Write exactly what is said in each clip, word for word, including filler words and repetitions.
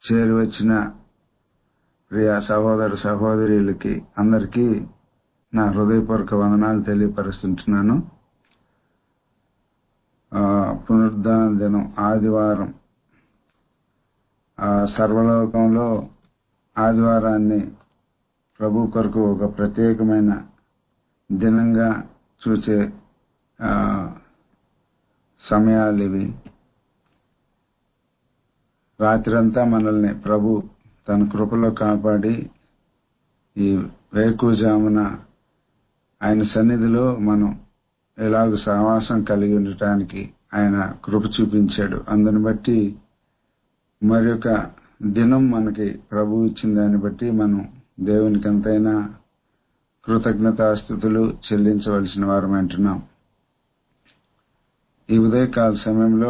చేరి వచ్చిన ప్రియ సహోదర సహోదరులకి అందరికీ నా హృదయపూర్వక వందనాలు తెలియపరుస్తుంటున్నాను. పునరుద్ధాన దినం ఆదివారం. సర్వలోకంలో ఆదివారాన్ని ప్రభు కొరకు ఒక ప్రత్యేకమైన దినంగా చూసే సమయాలు ఇవి. రాత్రంతా మనల్ని ప్రభు తన కృపలో కాపాడి ఈ వేకువజామున ఆయన సన్నిధిలో మనం ఎలాగ సహవాసం కలిగి ఉండటానికి ఆయన కృప చూపించాడు. అందుని బట్టి మరొక దినం మనకి ప్రభు ఇచ్చిన దాన్ని బట్టి మనం దేవునికి ఎంతైనా కృతజ్ఞతాస్తుతులు చెల్లించవలసిన వారం అంటున్నాం. ఈ ఉదయకాల సమయంలో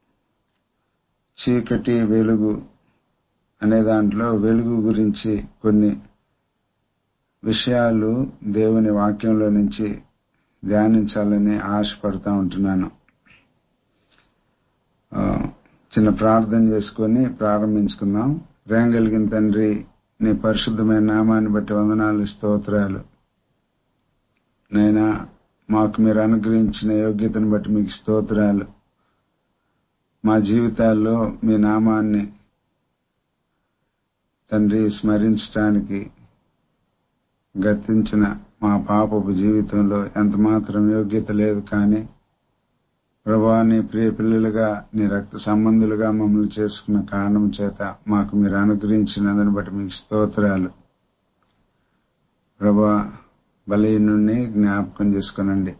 చీకటి వెలుగు అనే దాంట్లో వెలుగు గురించి కొన్ని విషయాలు దేవుని వాక్యంలో నుంచి ధ్యానించాలని ఆశపడతా ఉంటున్నాను. చిన్న ప్రార్థన చేసుకొని ప్రారంభించుకుందాం. ప్రేమ కలిగిన తండ్రి, నీ పరిశుద్ధమైన నామాన్ని బట్టి వందనాలు, స్తోత్రాలు. నైనా మాకు మీరు అనుగ్రహించిన యోగ్యతను బట్టి మీకు స్తోత్రాలు. మా జీవితాల్లో మీ నామాన్ని తండ్రి స్మరించడానికి గతించిన మా పాపపు జీవితంలో ఎంత మాత్రం యోగ్యత లేదు. కానీ ప్రభువా, నీ ప్రియ పిల్లలుగా నీ రక్త సంబంధులుగా మమ్మల్ని చేసుకున్న కారణం చేత మాకు మీరు అనుగ్రహించినందుని బట్టి మీకు స్తోత్రాలు. ప్రభువా, బలహీనుణ్ణి జ్ఞాపకం చేసుకునండి.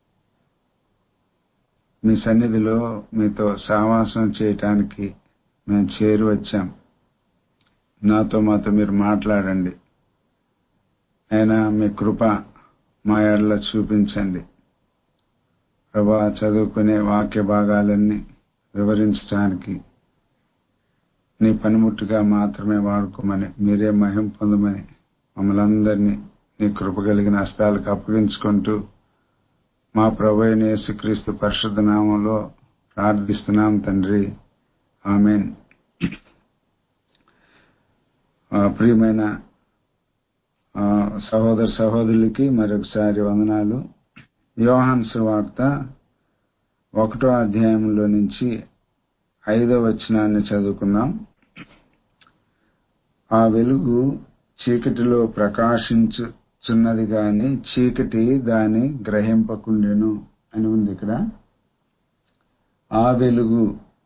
మీ సన్నిధిలో మీతో సహవాసం చేయటానికి మేము చేరి వచ్చాం. నాతో మాతో మీరు మాట్లాడండి. అయినా మీ కృప మా ఎడల చూపించండి. ప్రభా, చదువుకునే వాక్య భాగాలన్నీ వివరించడానికి నీ పనిముట్టుగా మాత్రమే వాడుకోమని, మీరే మహిమ పొందమని మమ్మల్ని అందరినీ నీ కృప కలిగిన హస్తాలకు అప్పగించుకుంటూ మా ప్రభు అయిన యేసుక్రీస్తు పరిశుద్ధ నామంలో ప్రార్థిస్తున్నాం తండ్రి, ఆమేన్. ప్రియమైన సహోదర సహోదరులకి మరొకసారి వందనాలు. యోహాను సువార్త ఒకటో అధ్యాయంలో నుంచి ఐదో వచనాన్ని చదువుకుందాం. ఆ వెలుగు చీకటిలో ప్రకాశించుచున్నది గాని చీకటి దాని గ్రహింపకుండెను అని ఉంది ఇక్కడ. ఆ వెలుగు,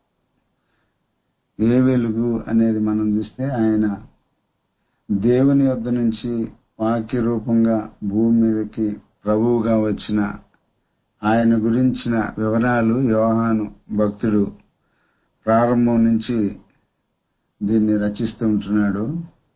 ఏ వెలుగు అనేది మనం చూస్తే ఆయన దేవుని యొద్ద నుంచి వాక్య రూపంగా భూమి మీదకి ప్రభువుగా వచ్చిన ఆయన గురించిన వివరాలు యోహాను భక్తుడు ప్రారంభం నుంచి దీన్ని రచిస్తూ ఉంటున్నాడు.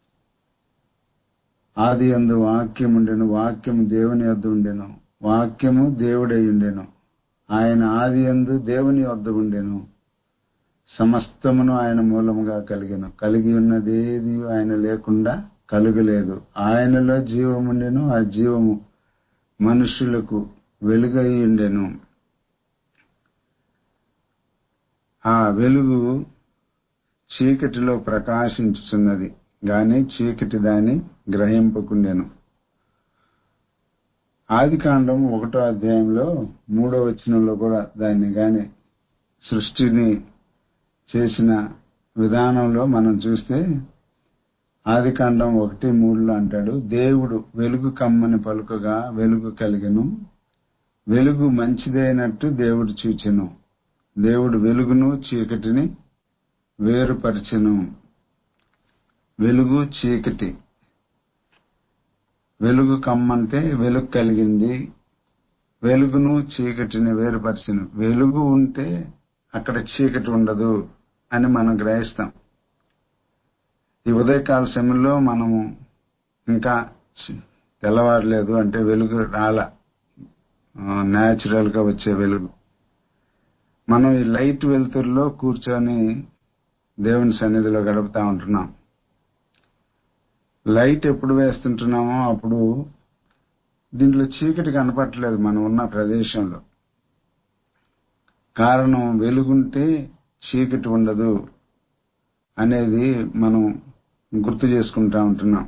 ఆది యందు వాక్యం ఉండెను, వాక్యము దేవుని యొద్ద ఉండెను, వాక్యము దేవుడై ఉండెను, ఆయన ఆది యందు దేవుని యొద్ద ఉండెను, సమస్తమును ఆయన మూలముగా కలిగెను, కలిగి ఉన్నదేది ఆయన లేకుండా కలుగలేదు. ఆయనలో జీవముండెను, ఆ జీవము మనుషులకు వెలుగై ఉండెను. ఆ వెలుగు చీకటిలో ప్రకాశించుచున్నది గాని చీకటి దాన్ని గ్రహింపకుండెను. ఆది కాండం ఒకటో అధ్యాయంలో మూడో వచనంలో కూడా దాన్ని గాని సృష్టిని చేసిన విధానంలో మనం చూస్తే ఆది కాండం ఒకటి మూడులో అంటాడు, దేవుడు వెలుగు కమ్మని పలుకగా వెలుగు కలిగెను, వెలుగు మంచిదైనట్టు దేవుడు చూచెను, దేవుడు వెలుగును చీకటిని వేరుపరచెను. వెలుగు చీకటి, వెలుగు కమ్మంటే వెలుగు కలిగింది, వెలుగును చీకటిని వేరుపరచెను. వెలుగు ఉంటే అక్కడ చీకటి ఉండదు అని మనం గ్రహిస్తాం. ఈ ఉదయకాల సమయంలో మనము ఇంకా తెల్లవారలేదు అంటే వెలుగు రాల, న్యాచురల్ గా వచ్చే వెలుగు. మనం ఈ లైట్ వెలుతురులో కూర్చొని దేవుని సన్నిధిలో గడుపుతా ఉంటున్నాం. లైట్ ఎప్పుడు వేస్తుంటున్నామో అప్పుడు దీంట్లో చీకటి కనపట్లేదు మనం ఉన్న ప్రదేశంలో. కారణం వెలుగుంటే చీకటి ఉండదు అనేది మనం గుర్తు చేసుకుంటా ఉంటున్నాం.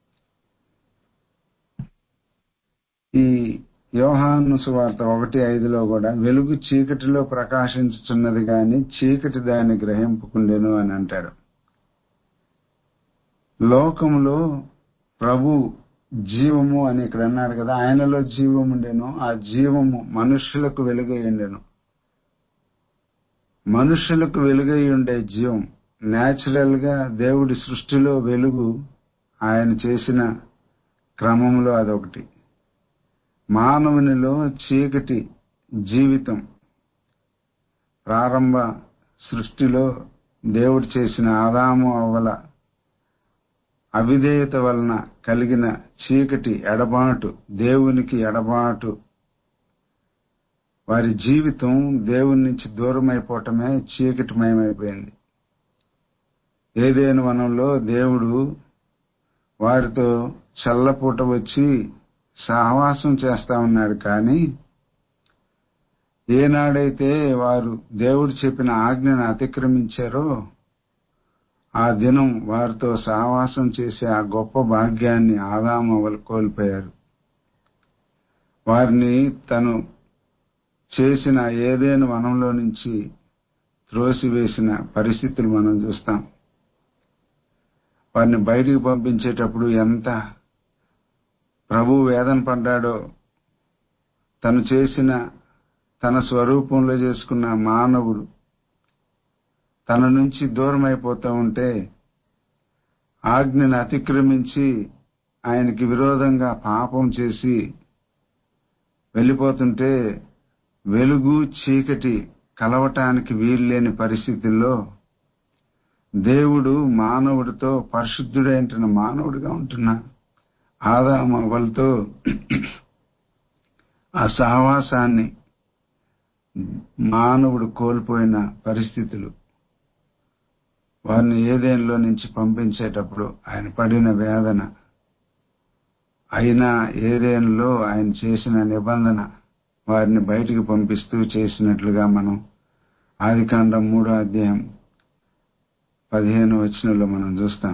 ఈ యోహాను సువార్త ఒకటి ఐదులో కూడా వెలుగు చీకటిలో ప్రకాశించుచున్నది గాని చీకటి దాన్ని గ్రహింపుకుండెను అని అంటాడు. లోకములో ప్రభు జీవము అని ఇక్కడ అన్నాడు కదా, ఆయనలో జీవం ఉండెను, ఆ జీవము మనుష్యులకు వెలుగై ఉండెను. మనుష్యులకు వెలుగై ఉండే జీవం న్యాచురల్ గా దేవుడి సృష్టిలో వెలుగు ఆయన చేసిన క్రమంలో అదొకటి. మానవునిలో చీకటి జీవితం ప్రారంభ సృష్టిలో దేవుడు చేసిన ఆదాము అవ్వల అవిధేయత వలన కలిగిన చీకటి ఎడబాటు, దేవునికి ఎడబాటు, వారి జీవితం దేవుని నుంచి దూరం అయిపోవటమే చీకటిమయమైపోయింది. ఏదైనా వనంలో దేవుడు వారితో చల్లపూట వచ్చి సహవాసం చేస్తా ఉన్నాడు. కానీ ఏనాడైతే వారు దేవుడు చెప్పిన ఆజ్ఞను అతిక్రమించారో ఆ దినం వారితో సహవాసం చేసే ఆ గొప్ప భాగ్యాన్ని ఆదాము అవ్వలు కోల్పోయారు. వారిని తను చేసిన ఏదైనా వనంలో నుంచి త్రోసివేసిన పరిస్థితులు మనం చూస్తాం. వారిని బయటికి పంపించేటప్పుడు ఎంత ప్రభు వేదన పడ్డాడో, తను చేసిన తన స్వరూపంలో చేసుకున్న మానవుడు తన నుంచి దూరం అయిపోతూ ఉంటే, ఆజ్ఞను అతిక్రమించి ఆయనకి విరోధంగా పాపం చేసి వెళ్ళిపోతుంటే, వెలుగు చీకటి కలవటానికి వీల్లేని పరిస్థితుల్లో దేవుడు మానవుడితో పరిశుద్ధుడైన మానవుడిగా ఉంటున్న ఆదాము అవ్వలతో ఆ సహవాసాన్ని మానవుడు కోల్పోయిన పరిస్థితులు, వారిని ఏదేనిలో నుంచి పంపించేటప్పుడు ఆయన పడిన వేదన, అయినా ఏదేనిలో ఆయన చేసిన నిబంధన వారిని బయటికి పంపిస్తూ చేసినట్లుగా మనం ఆదికాండం మూడో అధ్యాయం పదిహేను వచనంలో మనం చూస్తాం.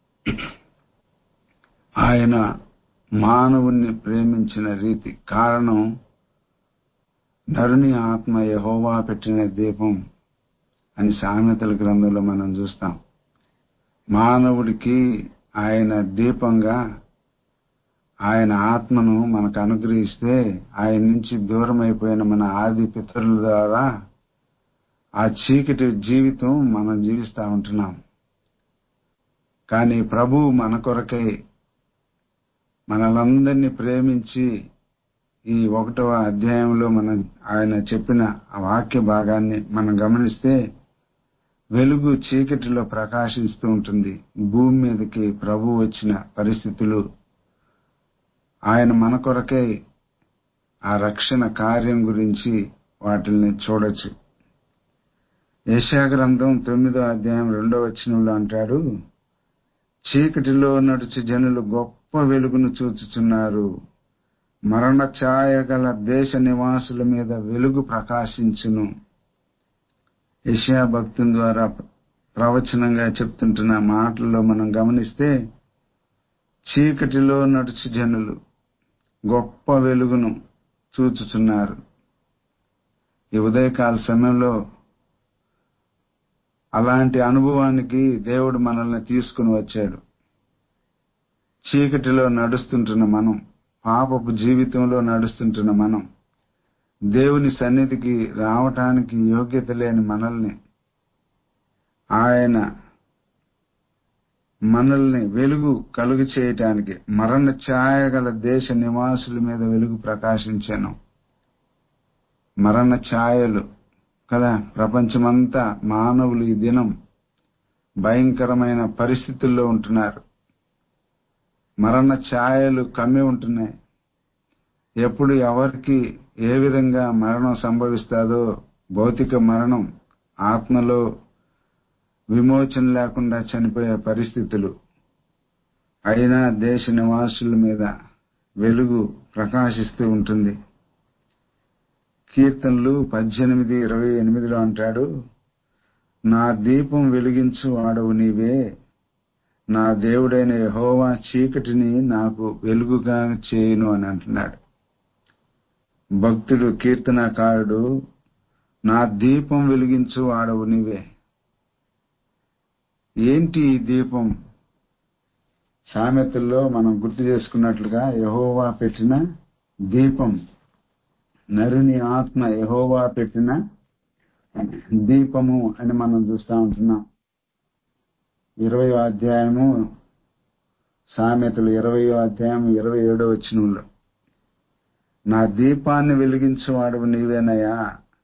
ఆయన మానవుణ్ణి ప్రేమించిన రీతి కారణం నరుని ఆత్మ యెహోవా పెట్టిన దీపం అని సామెతల గ్రంథంలో మనం చూస్తాం. మానవుడికి ఆయన దీపంగా ఆయన ఆత్మను మనకు అనుగ్రహిస్తే, ఆయన నుంచి దూరం అయిపోయిన మన ఆది పితరుల ద్వారా ఆ చీకటి జీవితం మనం జీవిస్తూ ఉంటున్నాం. కానీ ప్రభువు మన కొరకై మనలందరినీ ప్రేమించి ఈ ఒకటవ అధ్యాయంలో మనం ఆయన చెప్పిన ఆ వాక్య భాగాన్ని మనం గమనిస్తే, వెలుగు చీకటిలో ప్రకాశిస్తూ ఉంటుంది. భూమి మీదకి ప్రభు వచ్చిన పరిస్థితులు ఆయన మన కొరకై ఆ రక్షణ కార్యం గురించి వాటిని చూడొచ్చు. యెషయా గ్రంథం తొమ్మిదో అధ్యాయం రెండో వచనంలో అంటాడు, చీకటిలో నడుచు జనులు గొప్ప వెలుగును చూచుచున్నారు, మరణ ఛాయ గల దేశ నివాసుల మీద వెలుగు ప్రకాశించును. యెషయా భక్తుని ద్వారా ప్రవచనంగా చెప్తుంటున్న మాటల్లో మనం గమనిస్తే, చీకటిలో నడుచు జనులు గొప్ప వెలుగును చూచుచున్నారు. ఈ ఉదయకాల సమయంలో అలాంటి అనుభవానికి దేవుడు మనల్ని తీసుకుని వచ్చాడు. చీకటిలో నడుస్తుంటున్న మనం, పాపపు జీవితంలో నడుస్తుంటున్న మనం, దేవుని సన్నిధికి రావటానికి యోగ్యత లేని మనల్ని ఆయన మనల్ని వెలుగు కలుగు చేయటానికి మరణ ఛాయ గల దేశ నివాసుల మీద వెలుగు ప్రకాశించాను. మరణ ఛాయలు కదా, ప్రపంచమంతా మానవులు ఈ దినం భయంకరమైన పరిస్థితుల్లో ఉంటున్నారు. మరణ ఛాయలు కమ్మి ఉంటున్నాయి. ఎప్పుడు ఎవరికి ఏ విధంగా మరణం సంభవిస్తాదో, భౌతిక మరణం, ఆత్మలో విమోచన లేకుండా చనిపోయే పరిస్థితులు, అయినా దేశ నివాసుల మీద వెలుగు ప్రకాశిస్తూ ఉంటుంది. కీర్తనలు పద్దెనిమిది ఇరవై ఎనిమిదిలో అంటాడు, నా దీపం వెలిగించు వాడవు నీవే, నా దేవుడైన యెహోవా చీకటిని నాకు వెలుగుగా చేయును అని అంటున్నాడు భక్తుడు, కీర్తనకారుడు. నా దీపం వెలిగించు వాడవు నీవే. ఏంటి ఈ దీపం? సామెతల్లో మనం గుర్తు చేసుకున్నట్లుగా యెహోవా పెట్టిన దీపం, నరుని ఆత్మ యెహోవా పెట్టిన దీపము అని మనం చూస్తా ఉంటున్నాం. ఇరవయో అధ్యాయము సామెతలు ఇరవయో అధ్యాయం ఇరవై ఏడో వచనంలో, నా దీపాన్ని వెలిగించేవాడు నీవేనయ్యా,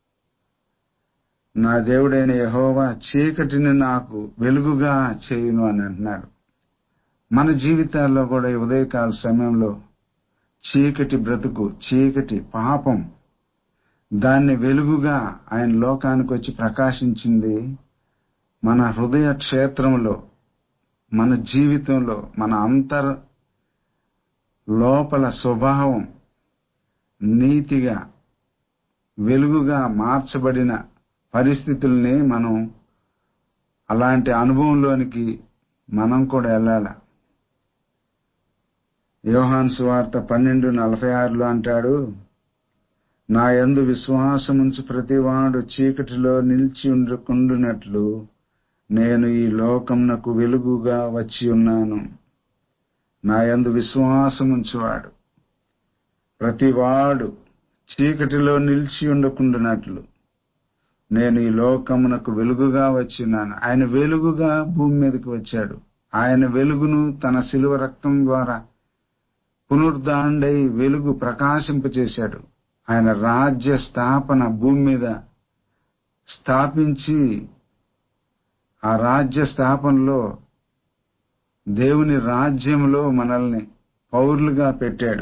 నా దేవుడైన యెహోవా చీకటిని నాకు వెలుగుగా చేయును అని అంటున్నాడు. మన జీవితాల్లో కూడా ఈ ఉదయకాల సమయంలో చీకటి బ్రతుకు, చీకటి పాపం, దాన్ని వెలుగుగా ఆయన లోకానికి వచ్చి ప్రకాశించింది మన హృదయ క్షేత్రంలో, మన జీవితంలో, మన అంతర్ లోపల స్వభావం నీతిగా వెలుగుగా మార్చబడిన పరిస్థితుల్ని మనం అలాంటి అనుభవంలోనికి మనం కూడా వెళ్ళాలి. యోహాను సువార్త పన్నెండు నలభై ఆరులో అంటాడు, నా యందు విశ్వాసముంచు ప్రతివాడు చీకటిలో నిలిచి ఉండకుండునట్లు నేను ఈ లోకమునకు వెలుగుగా వచ్చి ఉన్నాను. నా యందు విశ్వాసముంచువాడు ప్రతివాడు చీకటిలో నిలిచి ఉండకుండునట్లు నేను ఈ లోకమునకు వెలుగుగా వచ్చి ఉన్నాను. ఆయన వెలుగుగా భూమి మీదకి వచ్చాడు. ఆయన వెలుగును తన శిలువ రక్తం ద్వారా పునరుద్ధానుడై వెలుగు ప్రకాశింపచేశాడు. ఆయన రాజ్య స్థాపన భూమి మీద స్థాపించి ఆ రాజ్య స్థాపనలో దేవుని రాజ్యంలో మనల్ని పౌరులుగా పెట్టాడు.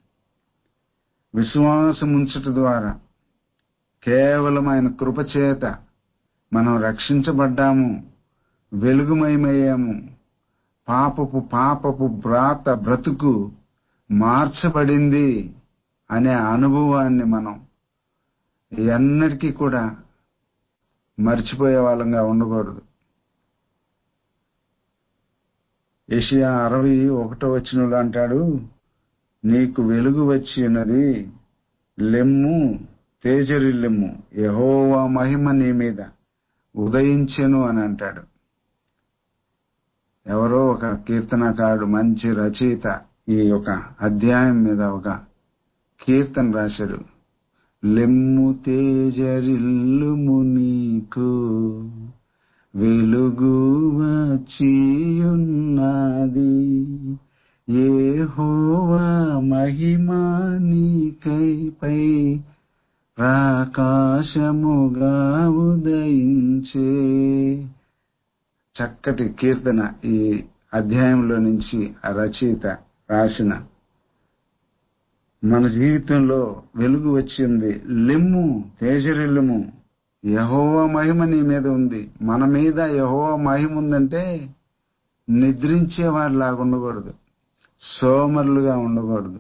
విశ్వాసం ఉంచుట ద్వారా కేవలం ఆయన కృపచేత మనం రక్షించబడ్డాము, వెలుగుమయమయ్యాము. పాపపు పాపపు బ్రాత బ్రతుకు మార్చబడింది అనే అనుభవాన్ని మనం ఎన్నటికీ కూడా మర్చిపోయే వాళ్ళంగా ఉండకూడదు. యెషయా అరవై ఒకటో వచనంలో అంటాడు, నీకు వెలుగు వచ్చి ఉన్నది, లెమ్ము తేజరిల్లెమ్ము, యెహోవా మహిమ నీ మీద ఉదయించెను అని అంటాడు. ఎవరో ఒక కీర్తనకారుడు, మంచి రచయిత, ఈ యొక్క అధ్యాయం మీద ఒక కీర్తన రాశాడు. లెమ్ము తేజరిల్లుము, నీకు వెలుగు వచ్చి ఉన్నది, యెహోవా మహిమ నీకైపై ప్రకాశముగా ఉదయించే. చక్కటి కీర్తన ఈ అధ్యాయంలో నుంచి ఆ రచయిత రాసిన. మన జీవితంలో వెలుగు వచ్చింది. లెమ్ము తేజరిల్లుము, యెహోవా మహిమ నీ మీద ఉంది. మన మీద యెహోవా మహిమ ఉందంటే నిద్రించే వారిలాగా ఉండకూడదు, సోమరులుగా ఉండకూడదు.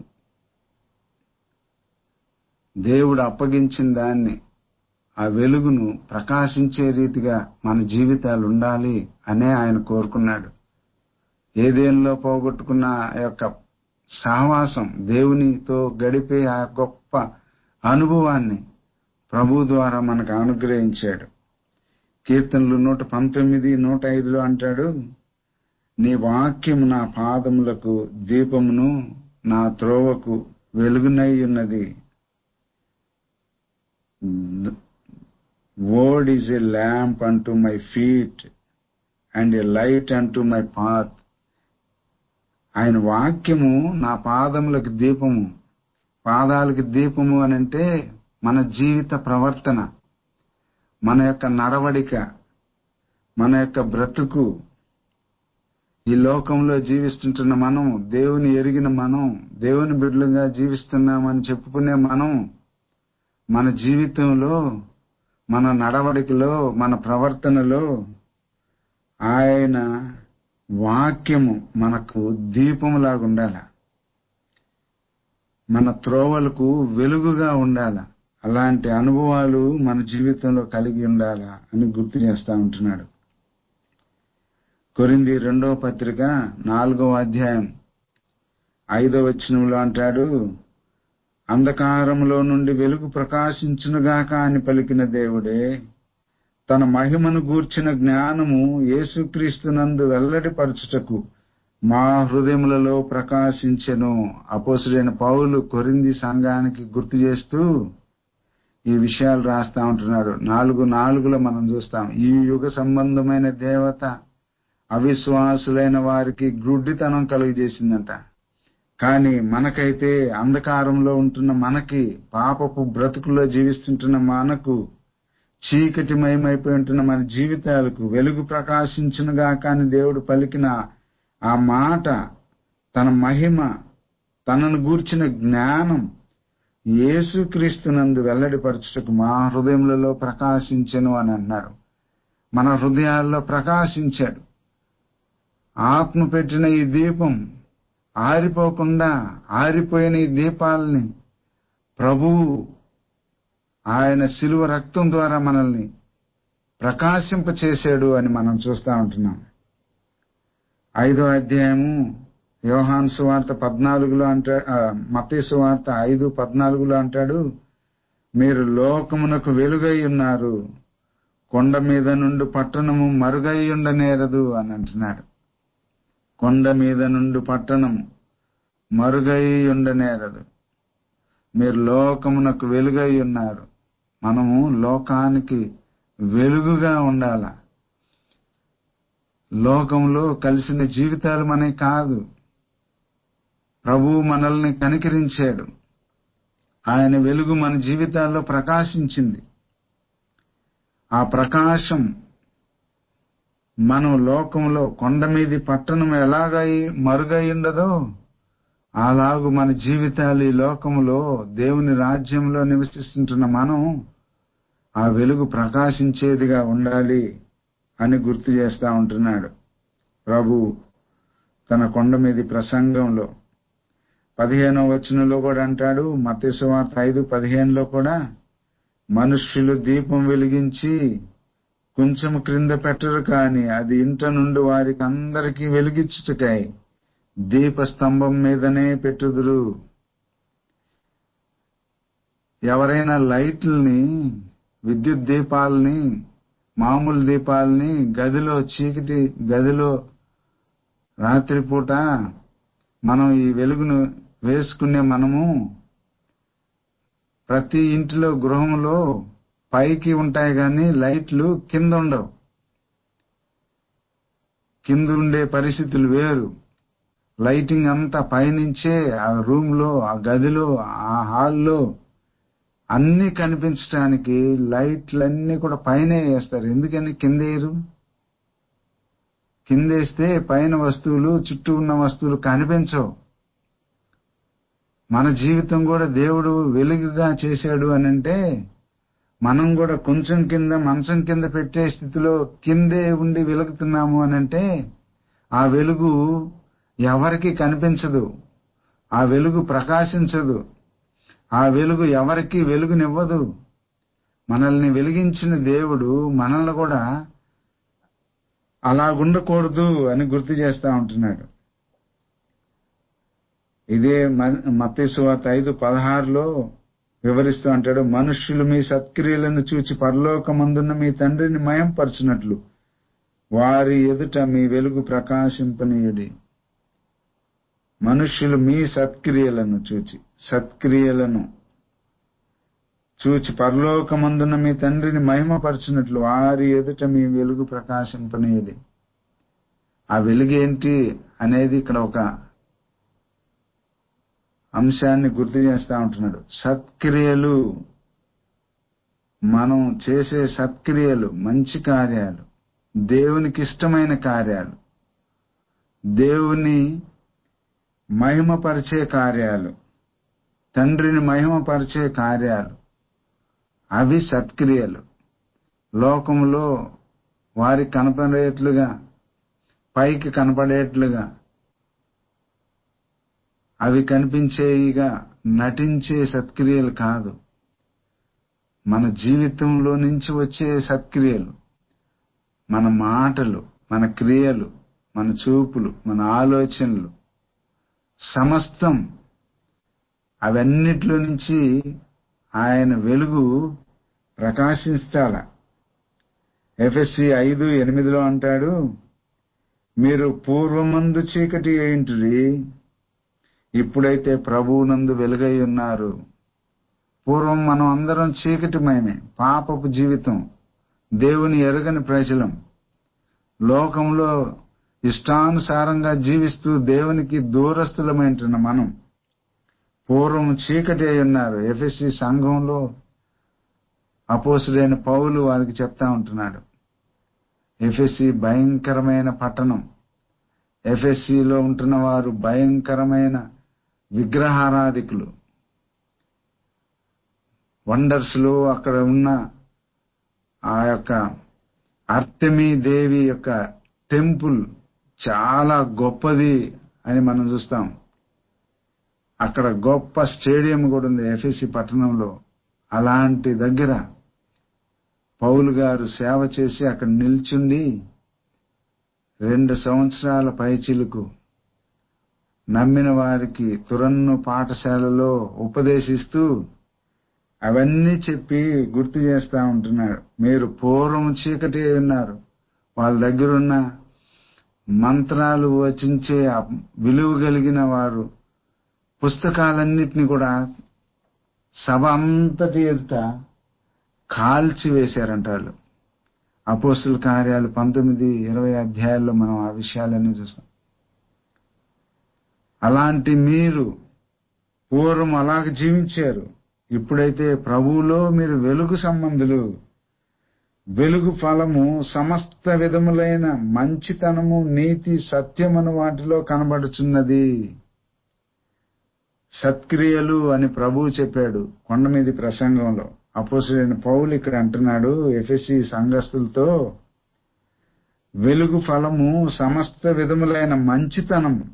దేవుడు అప్పగించిన దాన్ని, ఆ వెలుగును ప్రకాశించే రీతిగా మన జీవితాలు ఉండాలి అనే ఆయన కోరుకున్నాడు. ఏదేనిలో పోగొట్టుకున్న ఆ యొక్క సహవాసం, దేవునితో గడిపే ఆ గొప్ప అనుభవాన్ని ప్రభు ద్వారా మనకు అనుగ్రహించాడు. కీర్తనలు నూట పంతొమ్మిది నూట ఐదులో అంటాడు, నీ వాక్యము నా పాదములకు దీపమును, నా త్రోవకు వెలుగునై ఉన్నది. Word is a lamp unto my feet and a light unto my path. ఆయన వాక్యము నా పాదములకు దీపము. పాదాలకు దీపము అని అంటే మన జీవిత ప్రవర్తన, మన యొక్క నడవడిక, మన యొక్క బ్రతుకు. ఈ లోకంలో జీవిస్తుంటున్న మనం, దేవుని ఎరిగిన మనం, దేవుని బిడ్డలుగా జీవిస్తున్నామని చెప్పుకునే మనం, మన జీవితంలో, మన నడవడికలో, మన ప్రవర్తనలో ఆయన వాక్యము మనకు దీపములాగా ఉండాల, మన త్రోవలకు వెలుగుగా ఉండాల. అలాంటి అనుభవాలు మన జీవితంలో కలిగి ఉండాలా అని గుర్తు చేస్తా ఉంటున్నాడు. కొరింథీ రెండవ పత్రిక నాలుగవ అధ్యాయం ఐదవ వచనంలో అంటాడు, అంధకారములో నుండి వెలుగు ప్రకాశించునుగాక అని పలికిన దేవుడే తన మహిమను గూర్చిన జ్ఞానము యేసుక్రీస్తునందు వెల్లడిపరచుటకు మా హృదయములలో ప్రకాశించెను. అపోస్తలుడైన పౌలు కొరింథీ సంఘానికి గుర్తు చేస్తూ ఈ విషయాలు రాస్తా ఉంటున్నాడు. నాలుగు నాలుగులో మనం చూస్తాం, ఈ యుగ సంబంధమైన దేవత అవిశ్వాసులైన వారికి గ్రుడ్డితనం కలుగజేసిందంట. కానీ మనకైతే అంధకారంలో ఉంటున్న మనకి, పాపపు బ్రతుకుల్లో జీవిస్తుంటున్న మనకు, చీకటిమయమైపోయి ఉంటున్న మన జీవితాలకు వెలుగు ప్రకాశించునుగా కానీ దేవుడు పలికిన ఆ మాట, తన మహిమ, తనను గూర్చిన జ్ఞానం యేసుక్రీస్తునందు వెల్లడిపరచుటకు మా హృదయములలో ప్రకాశించెను అని అన్నాడు. మన హృదయాల్లో ప్రకాశించాడు. ఆత్మ పెట్టిన ఈ దీపం ఆరిపోకుండా, ఆరిపోయిన ఈ దీపాలని ప్రభువు ఆయన శిలువ రక్తం ద్వారా మనల్ని ప్రకాశింప చేశాడు అని మనం చూస్తా ఉంటున్నాం. ఐదో అధ్యాయము యోహాను సువార్త పద్నాలుగులో అంటా మత్తయి సువార్త ఐదు పద్నాలుగులో అంటాడు, మీరు లోకమునకు వెలుగై ఉన్నారు, కొండ మీద నుండి పట్టణము మరుగై ఉండనేరదు అని అంటున్నాడు. కొండ మీద నుండి పట్టణం మరుగై ఉండనేరదు. మీరు లోకమునకు వెలుగై ఉన్నారు. మనము లోకానికి వెలుగుగా ఉండాల. లోకంలో కలిసిన జీవితాలు మనకి కాదు. ప్రభువు మనల్ని కనికరించాడు. ఆయన వెలుగు మన జీవితాల్లో ప్రకాశించింది. ఆ ప్రకాశం మనం లోకంలో కొండ మీది పట్టణం ఎలాగై మరుగై ఉండదో అలాగూ మన జీవితాలు ఈ లోకంలో దేవుని రాజ్యంలో నివసిస్తుంటున్న మనం ఆ వెలుగు ప్రకాశించేదిగా ఉండాలి అని గుర్తు చేస్తా ఉంటున్నాడు ప్రభు తన కొండ మీది ప్రసంగంలో. పదిహేనవ వచనంలో కూడా అంటాడు, మత్తయి సువార్త ఐదు పదిహేనులో కూడా, మనుష్యులు దీపం వెలిగించి కొంచెం క్రింద పెట్టరు కాని అది ఇంట నుండి వారికి అందరికీ వెలిగించుటకై దీపస్తంభం మీదనే పెట్టుదురు. ఎవరైనా లైట్లని, విద్యుత్ దీపాలని, మామూలు దీపాలని గదిలో, చీకటి గదిలో రాత్రిపూట మనం ఈ వెలుగును వేసుకునే మనము ప్రతి ఇంటిలో, గృహంలో పైకి ఉంటాయి కానీ లైట్లు కింద ఉండవు. కింద ఉండే పరిస్థితులు వేరు. లైటింగ్ అంతా పైనుంచే ఆ రూమ్ లో, ఆ గదిలో, ఆ హాల్లో అన్ని కనిపించడానికి లైట్లన్నీ కూడా పైనే వేస్తారు. ఎందుకని కింద వేయరు? కిందేస్తే పైన వస్తువులు, చుట్టూ ఉన్న వస్తువులు కనిపించవు. మన జీవితం కూడా దేవుడు వెలుగుగా చేశాడు అని అంటే మనం కూడా కొంచెం కింద, మంచం కింద పెట్టే స్థితిలో కిందే ఉండి వెలుగుతున్నాము అని అంటే ఆ వెలుగు ఎవరికి కనిపించదు, ఆ వెలుగు ప్రకాశించదు, ఆ వెలుగు ఎవరికి వెలుగునివ్వదు. మనల్ని వెలిగించిన దేవుడు మనల్ని కూడా అలాగుండకూడదు అని గుర్తు చేస్తా ఉంటున్నాడు. ఇదే మత్తయి సువార్త ఐదు పదహారులో వివరిస్తూ అంటాడు, మనుష్యులు మీ సత్క్రియలను చూచి పరలోకమందున్న మీ తండ్రిని మయంపరచునట్లు వారి ఎదుట మీ వెలుగు ప్రకాశింపనీయుడి. మనుష్యులు మీ సత్క్రియలను చూచి, సత్క్రియలను చూచి పరలోకమందున్న మీ తండ్రిని మహిమపరచునట్లు వారి ఎదుట మీ వెలుగు ప్రకాశింపనీయుడి. ఆ వెలుగేంటి అనేది ఇక్కడ ఒక అంశాన్ని గుర్తు చేస్తా ఉంటున్నాడు. సత్క్రియలు, మనం చేసే సత్క్రియలు, మంచి కార్యాలు, దేవునికి ఇష్టమైన కార్యాలు, దేవుని మహిమపరిచే కార్యాలు, తండ్రిని మహిమపరిచే కార్యాలు, అవి సత్క్రియలు. లోకంలో వారికి కనపడేట్లుగా, పైకి కనపడేట్లుగా, అవి కనిపించేవిగా నటించే సత్క్రియలు కాదు. మన జీవితంలో నుంచి వచ్చే సత్క్రియలు, మన మాటలు, మన క్రియలు, మన చూపులు, మన ఆలోచనలు, సమస్తం అవన్నిట్లో నుంచి ఆయన వెలుగు ప్రకాశించాల. ఎఫెసీ ఐదు ఎనిమిదిలో అంటాడు, మీరు పూర్వమందు చీకటి అయింటిరి, ఇప్పుడైతే ప్రభువునందు వెలుగై ఉన్నారు. పూర్వం మనం అందరం చీకటిమయమే, పాపపు జీవితం, దేవుని ఎరగని ప్రజలం, లోకంలో ఇష్టానుసారంగా జీవిస్తూ దేవునికి దూరస్థులమైంటున్న మనం పూర్వం చీకటి అయి ఉన్నారు. ఎఫెసీ సంఘంలో అపోస్తుడైన పౌలు వారికి చెప్తా ఉంటున్నాడు. ఎఫెసీ భయంకరమైన పట్టణం. ఎఫెసీలో ఉంటున్న వారు భయంకరమైన విగ్రహారాధికులు. వండర్స్ లో అక్కడ ఉన్న ఆ యొక్క అర్తెమీ దేవి యొక్క టెంపుల్ చాలా గొప్పది అని మనం చూస్తాం. అక్కడ గొప్ప స్టేడియం కూడా ఉంది ఎఫెసీ పట్టణంలో. అలాంటి దగ్గర పౌలు గారు సేవ చేసి అక్కడ నిల్చుండి రెండు సంవత్సరాల పైచిలుకు నమ్మిన వారికి తురన్ను పాఠశాలలో ఉపదేశిస్తూ అవన్నీ చెప్పి గుర్తు చేస్తా ఉంటున్నాడు. మీరు పూర్వం చీకటి ఉన్నారు. వాళ్ళ దగ్గరున్న మంత్రాలు వచించే విలువ కలిగిన వారు పుస్తకాలన్నిటినీ కూడా సభ అంతటి ఎదుట కాల్చి వేశారంట వాళ్ళు. అపోస్తుల కార్యాలు పంతొమ్మిది ఇరవై అధ్యాయాల్లో మనం ఆ విషయాలన్నీ చూస్తాం. అలాంటి మీరు పూర్వం అలాగ జీవించారు. ఇప్పుడైతే ప్రభువులో మీరు వెలుగు సంబంధులు. వెలుగు ఫలము సమస్త విధములైన మంచితనము, నీతి, సత్యమను వాటిలో కనబడుచున్నది. సత్క్రియలు అని ప్రభువు చెప్పాడు కొండ మీది ప్రసంగంలో. అపోస్తలుడైన పౌలు ఇక్కడ అంటున్నాడు ఎఫెసీ సంఘస్థులతో, వెలుగు ఫలము సమస్త విధములైన మంచితనము,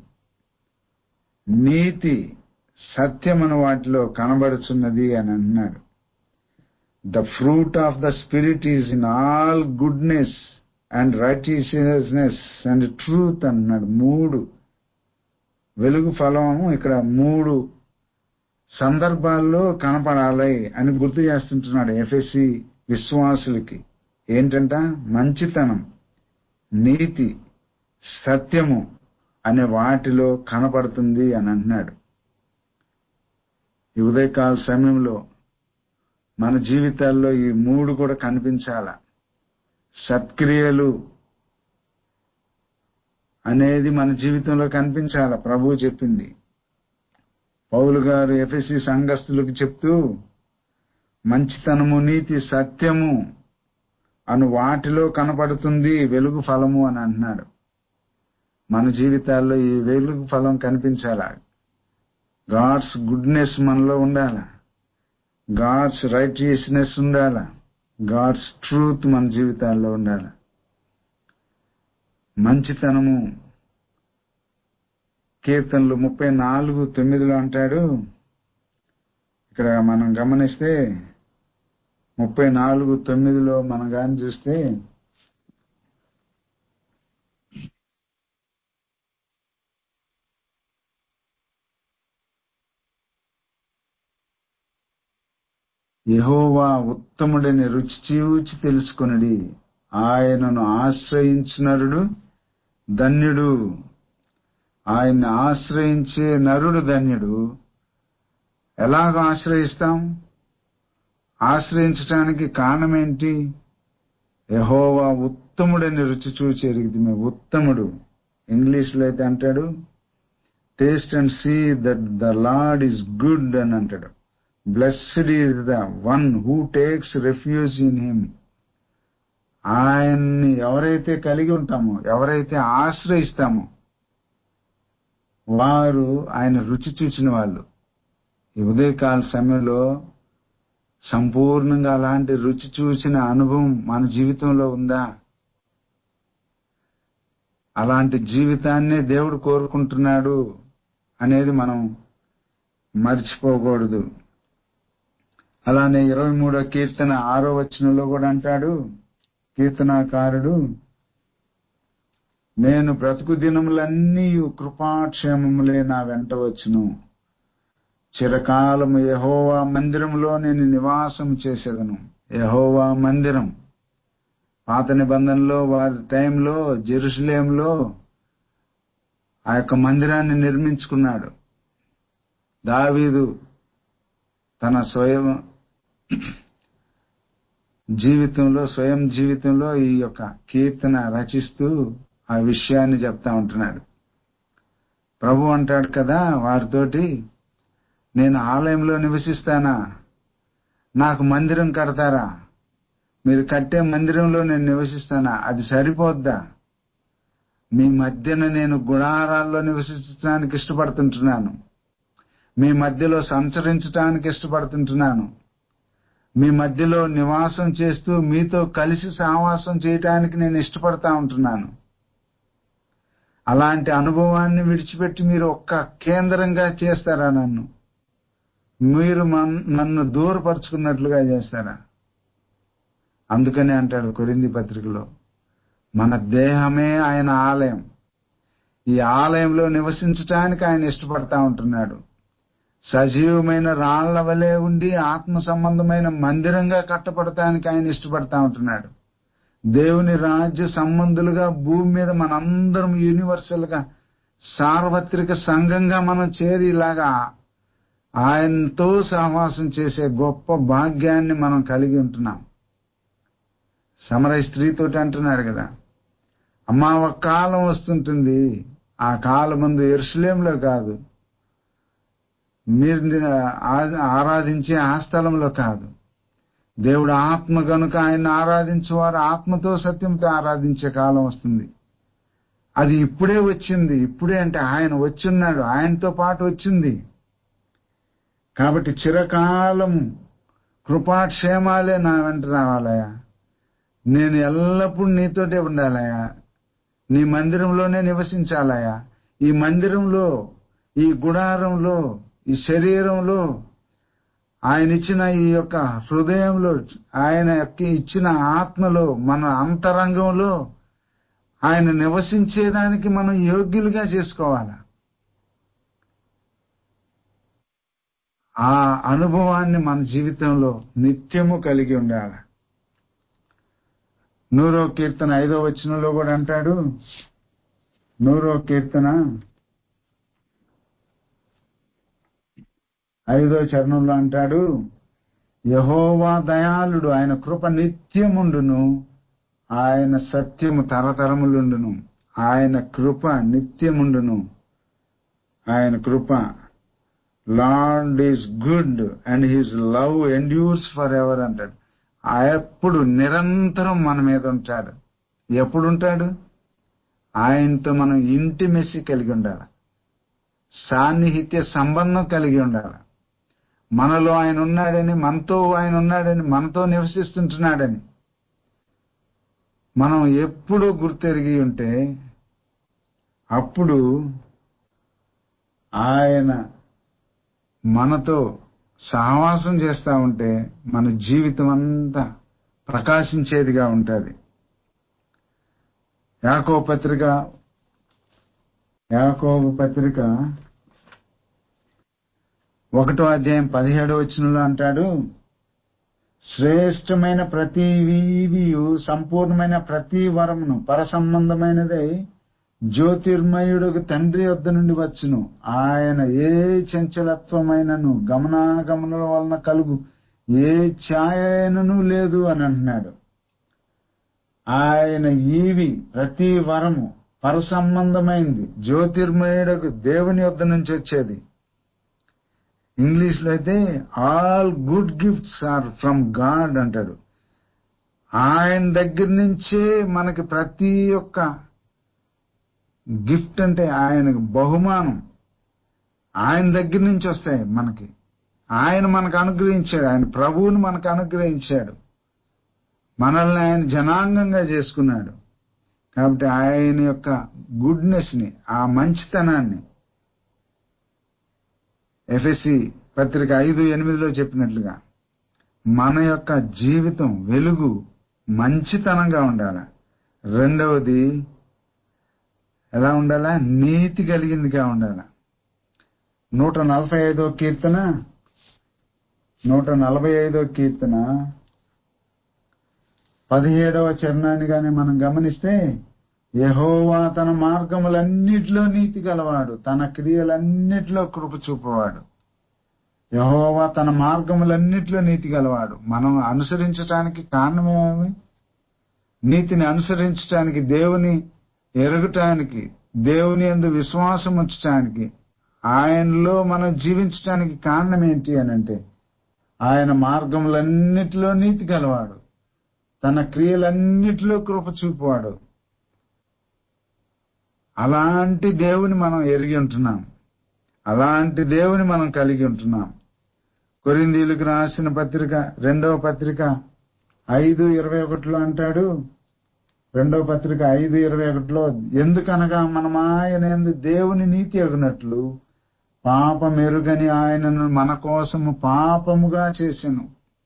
నీతి, సత్యమను వాటిలో కనబడుచున్నది అని అంటున్నాడు. The fruit of the spirit is in all goodness and righteousness and truth అంటున్నాడు. మూడు వెలుగు ఫలము ఇక్కడ మూడు సందర్భాల్లో కనపడాలి అని గుర్తు చేస్తుంటున్నాడు ఎఫెసీ విశ్వాసులకి. ఏంటంట? మంచితనం, నీతి, సత్యము అనే వాటిలో కనపడుతుంది అని అంటున్నాడు. ఈ ఉదయకాల సమయంలో మన జీవితాల్లో ఈ మూడు కూడా కనిపించాల. సత్క్రియలు అనేది మన జీవితంలో కనిపించాల. ప్రభువు చెప్పింది. పౌలు గారు ఎఫెసీ సంఘస్థులకు చెప్తూ మంచితనము, నీతి, సత్యము అను వాటిలో కనపడుతుంది వెలుగు ఫలము అని అంటున్నాడు. మన జీవితాల్లో ఈ వెలుగు ఫలం కనిపించాల. గాడ్స్ గుడ్నెస్ మనలో ఉండాల, గాడ్స్ రైటియస్నెస్ ఉండాల, గాడ్స్ ట్రూత్ మన జీవితాల్లో ఉండాల. మంచితనము కీర్తనలు ముప్పై నాలుగు తొమ్మిదిలో అంటాడు. ఇక్కడ మనం గమనిస్తే ముప్పై నాలుగు తొమ్మిదిలో మనం గాని చూస్తే, యెహోవా ఉత్తముడని రుచి చూచి తెలుసుకొనుడి, ఆయనను ఆశ్రయించు నరుడు ధన్యుడు. ఆయన్ని ఆశ్రయించే నరుడు ధన్యుడు. ఎలాగ ఆశ్రయిస్తాం? ఆశ్రయించటానికి కారణం ఏంటి? యెహోవా ఉత్తముడని రుచి చూచి ఎరిగితిమి. ఉత్తముడు ఇంగ్లీష్ లో అయితే అంటాడు taste and see that the Lord is good అని అంటాడు. Blessed is the one who takes refuge in him. ఆయన్ని ఎవరైతే కలిగి ఉంటామో, ఎవరైతే ఆశ్రయిస్తామో వారు ఆయన రుచి చూచిన వాళ్ళు. ఈ ఉదయకాల సమయంలో సంపూర్ణంగా అలాంటి రుచి చూసిన అనుభవం మన జీవితంలో ఉందా? అలాంటి జీవితాన్నే దేవుడు కోరుకుంటున్నాడు అనేది మనం మర్చిపోకూడదు. అలానే ఇరవై మూడో కీర్తన ఆరో వచనంలో కూడా అంటాడు కీర్తనాకారుడు, నేను బ్రతుకు దినములన్నీ కృపాక్షేమములే నా వెంట వచ్చును, చిరకాలము యెహోవా మందిరములో నేను నివాసం చేసేదను. యెహోవా మందిరం పాత నిబంధనలో వారి టైంలో జెరూసలేంలో ఆ యొక్క మందిరాన్ని నిర్మించుకున్నాడు. దావీదు తన స్వయం జీవితంలో స్వయం జీవితంలో ఈ యొక్క కీర్తన రచిస్తూ ఆ విషయాన్ని చెప్తా ఉంటున్నాడు. ప్రభు అంటాడు కదా వారితోటి, నేను ఆలయంలో నివసిస్తానా, నాకు మందిరం కడతారా, మీరు కట్టే మందిరంలో నేను నివసిస్తానా, అది సరిపోద్దా, మీ మధ్యన నేను గుడారాల్లో నివసించడానికి ఇష్టపడుతుంటున్నాను, మీ మధ్యలో సంచరించడానికి ఇష్టపడుతుంటున్నాను, మీ మధ్యలో నివాసం చేస్తూ మీతో కలిసి సహవాసం చేయటానికి నేను ఇష్టపడతా ఉంటున్నాను. అలాంటి అనుభవాన్ని విడిచిపెట్టి మీరు ఒక్క కేంద్రంగా చేస్తారా, నన్ను మీరు నన్ను దూరపరుచుకున్నట్లుగా చేస్తారా? అందుకనే అంటాడు కొరింథీ పత్రికలో, మన దేహమే ఆయన ఆలయం, ఈ ఆలయంలో నివసించటానికి ఆయన ఇష్టపడతా ఉంటున్నాడు. సజీవమైన రాళ్ల వలె ఉండి ఆత్మ సంబంధమైన మందిరంగా కట్టపడటానికి ఆయన ఇష్టపడతా ఉంటున్నాడు. దేవుని రాజ్య సంబంధులుగా భూమి మీద మనందరం యూనివర్సల్ గా సార్వత్రిక సంఘంగా మనం చేరి ఇలాగా ఆయనతో సహవాసం చేసే గొప్ప భాగ్యాన్ని మనం కలిగి ఉంటున్నాం. సమరయ స్త్రీతోటి అంటున్నాడు కదా, అమ్మా ఒక కాలం వస్తుంటుంది, ఆ కాలం ముందు యెరూషలేంలో కాదు, మీరు ఆరాధించే ఆ స్థలంలో కాదు, దేవుడు ఆత్మ గనుక ఆయన ఆరాధించేవారు ఆత్మతో సత్యంతో ఆరాధించే కాలం వస్తుంది. అది ఇప్పుడే వచ్చింది. ఇప్పుడే అంటే ఆయన వచ్చున్నాడు, ఆయనతో పాటు వచ్చింది. కాబట్టి చిరకాలము కృపాక్షేమాలే నా వెంట రావాలయా, నేను ఎల్లప్పుడూ నీతోటే ఉండాలయా, నీ మందిరంలోనే నివసించాలయా. ఈ మందిరంలో, ఈ గుడారంలో, ఈ శరీరంలో, ఆయన ఇచ్చిన ఈ యొక్క హృదయంలో, ఆయన ఇచ్చిన ఆత్మలో, మన అంతరంగంలో ఆయన నివసించేదానికి మనం యోగ్యులుగా చేసుకోవాలి. ఆ అనుభవాన్ని మన జీవితంలో నిత్యము కలిగి ఉండాలి. నూరో కీర్తన ఐదో వచనంలో కూడా అంటాడు, నూరో కీర్తన ఐదో చరణంలో అంటాడు, యెహోవా దయాళుడు, ఆయన కృప నిత్యముండును, ఆయన సత్యము తరతరములుండును. ఆయన కృప నిత్యముండును, ఆయన కృప. Lord is good and his love endures for ever అంటాడు. ఎప్పుడు నిరంతరం మన మీద ఉంటాడు. ఎప్పుడు ఉంటాడు? ఆయనతో మనం ఇంటిమెసి కలిగి ఉండాలి, సాన్నిహిత్య సంబంధం కలిగి ఉండాలి. మనలో ఆయన ఉన్నాడని, మనతో ఆయన ఉన్నాడని, మనతో నివసిస్తుంటున్నాడని మనం ఎప్పుడూ గుర్తెరిగి ఉంటే అప్పుడు ఆయన మనతో సహవాసం చేస్తా ఉంటే మన జీవితం అంతా ప్రకాశించేదిగా ఉంటుంది. యాకోబు పత్రిక యాకోబు పత్రిక ఒకటో అధ్యాయం పదిహేడో వచనంలో అంటాడు, శ్రేష్టమైన ప్రతి వీవియు సంపూర్ణమైన ప్రతి వరమును పరసంబంధమైనదై జ్యోతిర్మయుడు తండ్రి వద్ద నుండి వచ్చును. ఆయన ఏ చంచలత్వమైనను గమనాగమనుల వలన కలుగు ఏ ఛాయను లేదు అని అంటున్నాడు. ఆయన ఈవి ప్రతి వరము పరసంబంధమైంది, జ్యోతిర్మయుడు దేవుని వద్ద నుంచి వచ్చేది. ఇంగ్లీష్ లో అయితే all good gifts are from God అంటాడు. ఆయన దగ్గర నుంచే మనకి ప్రతి ఒక్క గిఫ్ట్, అంటే ఆయనకు బహుమానం ఆయన దగ్గర నుంచి వస్తాయి మనకి. ఆయన మనకు అనుగ్రహించాడు, ఆయన ప్రభువుని మనకు అనుగ్రహించాడు, మనల్ని ఆయన జనాంగంగా చేసుకున్నాడు. కాబట్టి ఆయన యొక్క గుడ్నెస్ ని, ఆ మంచితనాన్ని ఎఫెసీ పత్రిక ఐదు ఎనిమిదిలో చెప్పినట్లుగా మన యొక్క జీవితం వెలుగు మంచితనంగా ఉండాలి. రెండవది ఎలా ఉండాలా? నీతి కలిగిందిగా ఉండాలి. నూట నలభై ఐదో కీర్తన నూట నలభై ఐదో కీర్తన పదిహేడవ చరణాన్ని గాని మనం గమనిస్తే, యెహోవా తన మార్గములన్నిటిలో నీతి గలవాడు, తన క్రియలన్నిటిలో కృప చూపవాడు. యెహోవా తన మార్గములన్నిటిలో నీతి గలవాడు. మనం అనుసరించటానికి కారణమేమి? నీతిని అనుసరించటానికి, దేవుని ఎరగటానికి, దేవుని యందు విశ్వాసం ఉంచటానికి, ఆయనలో మనం జీవించటానికి కారణం ఏంటి అని అంటే, ఆయన మార్గములన్నిటిలో నీతి గలవాడు, తన క్రియలన్నిటిలో కృప చూపువాడు. అలాంటి దేవుని మనం ఎరిగి ఉంటున్నాం. అలాంటి దేవుని మనం కలిగి ఉంటున్నాం. కొరింథీయులకు రాసిన పత్రిక రెండవ పత్రిక ఐదు ఇరవై ఒకటిలో అంటాడు, రెండవ పత్రిక ఐదు ఇరవై ఒకటిలో, ఎందుకనగా మనం ఆయన యందు దేవుని నీతి అగునట్లు పాపమెరుగని ఆయనను మన కోసము పాపముగా చేసెను.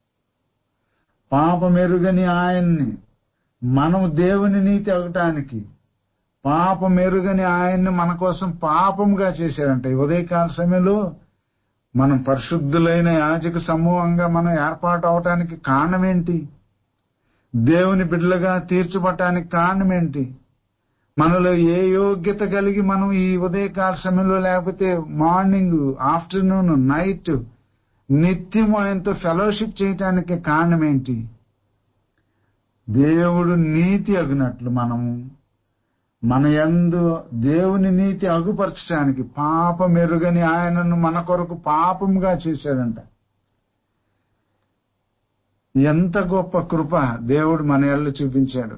పాపమెరుగని ఆయన్ని మనము దేవుని నీతి అగటానికి పాపమెరుగని ఆయన్ని మన కోసం పాపముగా చేశారంట. ఈ ఉదయకాల సమయంలో మనం పరిశుద్ధులైన యాజక సమూహంగా మనం ఏర్పాటు అవటానికి కారణం ఏంటి? దేవుని బిడ్డలుగా తీర్చబడటానికి కారణం ఏంటి? మనలో ఏ యోగ్యత కలిగి మనం ఈ ఉదయకాల సమయంలో, లేకపోతే మార్నింగ్, ఆఫ్టర్నూన్, నైట్ నిత్యం ఆయనతో ఫెలోషిప్ చేయటానికి కారణం ఏంటి? దేవుడు నీతి అగునట్లు మనము మన యందు దేవుని నీతి అగుపరచడానికి పాపమెరుగని ఆయనను మన కొరకు పాపముగా చేశాడంట. ఎంత గొప్ప కృప దేవుడు మన యందు చూపించాడు.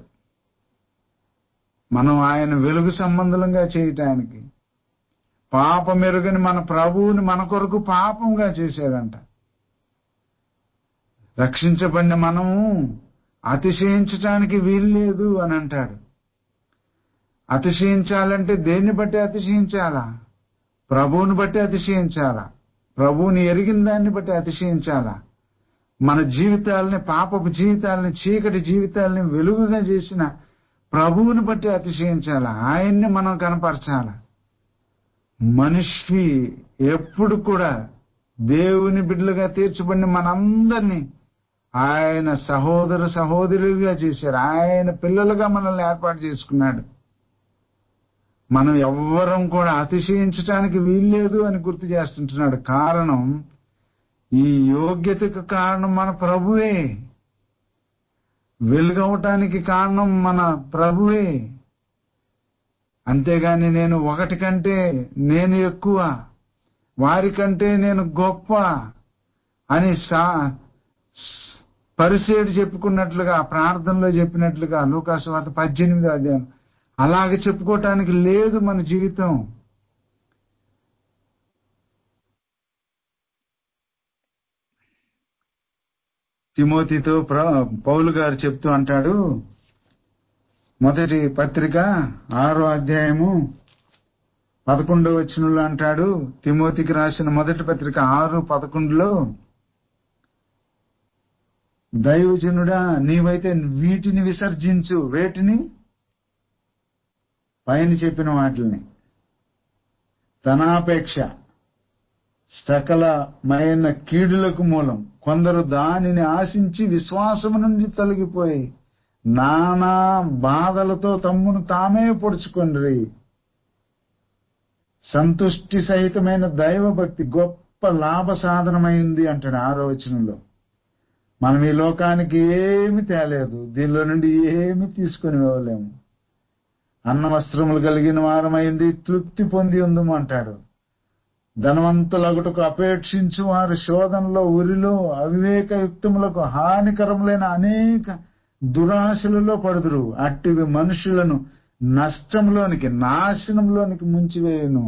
మనం ఆయన వెలుగు సంబంధంగా చేయటానికి పాపమెరుగని మన ప్రభువుని మన కొరకు పాపంగా చేశాడంట. రక్షించబడిన మనము అతిశయించటానికి వీల్లేదు అని అంటాడు. అతిశయించాలంటే దేన్ని బట్టి అతిశయించాలా? ప్రభువుని బట్టి అతిశయించాలా? ప్రభువుని ఎరిగిన దాన్ని బట్టి అతిశయించాలా? మన జీవితాలని, పాపపు జీవితాలని, చీకటి జీవితాలని వెలుగుగా చేసిన ప్రభువుని బట్టి అతిశయించాలా? ఆయన్ని మనం కనపరచాలా? మనిషి ఎప్పుడు కూడా దేవుని బిడ్డలుగా తీర్చబడిన మనందరినీ ఆయన సహోదర సహోదరులుగా చేశారు. ఆయన పిల్లలుగా మనల్ని ఏర్పాటు చేసుకున్నాడు. మనం ఎవ్వరం కూడా అతిశయించడానికి వీల్లేదు అని గుర్తు చేస్తుంటున్నాడు. కారణం, ఈ యోగ్యతకు కారణం మన ప్రభువే. వెలుగవటానికి కారణం మన ప్రభువే. అంతేగాని నేను ఒకటి కంటే నేను ఎక్కువ, వారికంటే నేను గొప్ప అని సా పరిసేడు చెప్పుకున్నట్లుగా, ప్రార్థనలో చెప్పినట్లుగా, లూకాసు వార్త పద్దెనిమిదో అధ్యాయం, అలాగే చెప్పుకోవటానికి లేదు మన జీవితం. తిమోతితో పౌలు గారు చెప్తూ అంటాడు, మొదటి పత్రిక ఆరో అధ్యాయము పదకొండో వచనంలో అంటాడు, తిమోతికి రాసిన మొదటి పత్రిక ఆరు పదకొండులో, దైవజనుడా నీవైతే వీటిని విసర్జించు. వేటిని? పైన చెప్పిన వాటిని. ధనాపేక్ష సకలమైన కీడులకు మూలం. కొందరు దానిని ఆశించి విశ్వాసము నుండి తొలగిపోయి నానా బాధలతో తమ్మును తామే పొడుచుకొండ్రి. సంతుష్టి సహితమైన దైవభక్తి గొప్ప లాభ సాధనమైంది అంటాడు ఆరో వచనంలో. మనం ఈ లోకానికి ఏమి తేలేదు, దీనిలో నుండి ఏమి తీసుకుని ఇవ్వలేము. అన్న వస్త్రములు కలిగిన వారమైంది తృప్తి పొంది ఉందము అంటాడు. ధనవంతులగుటకు అపేక్షించు వారి శోధనలో, ఉరిలో, అవివేకయుక్తములకు హానికరములైన అనేక దురాశలలో పడుదురు. అట్టివి మనుషులను నష్టంలోనికి, నాశనంలోనికి ముంచివేయును.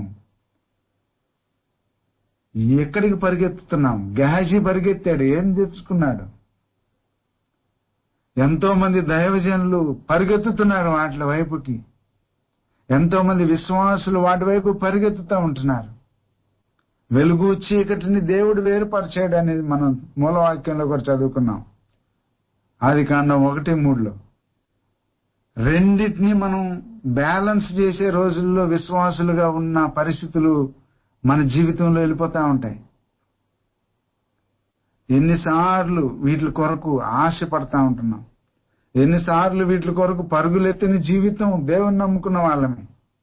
ఎక్కడికి పరిగెత్తుతున్నాం? గెహాజీ పరిగెత్తాడు, ఏం తెచ్చుకున్నాడు? ఎంతో మంది దైవజనులు పరిగెత్తుతున్నారు వాటి వైపుకి. ఎంతో మంది విశ్వాసులు వాటి వైపు పరిగెత్తుతూ ఉంటున్నారు. వెలుగు చీకటిని దేవుడు వేరుపరిచాడు అనేది మనం మూలవాక్యంలో కూడా చదువుకున్నాం. ఆది కాండం ఒకటి మూడులో రెండింటినీ మనం బ్యాలెన్స్ చేసే రోజుల్లో విశ్వాసులుగా ఉన్న పరిస్థితులు మన జీవితంలో వెళ్ళిపోతా ఉంటాయి. ఎన్నిసార్లు వీటి కొరకు ఆశపడతా ఉంటున్నాం, ఎన్నిసార్లు వీటి కొరకు పరుగులెత్తిన జీవితం దేవుని నమ్ముకున్న వాళ్ళమే.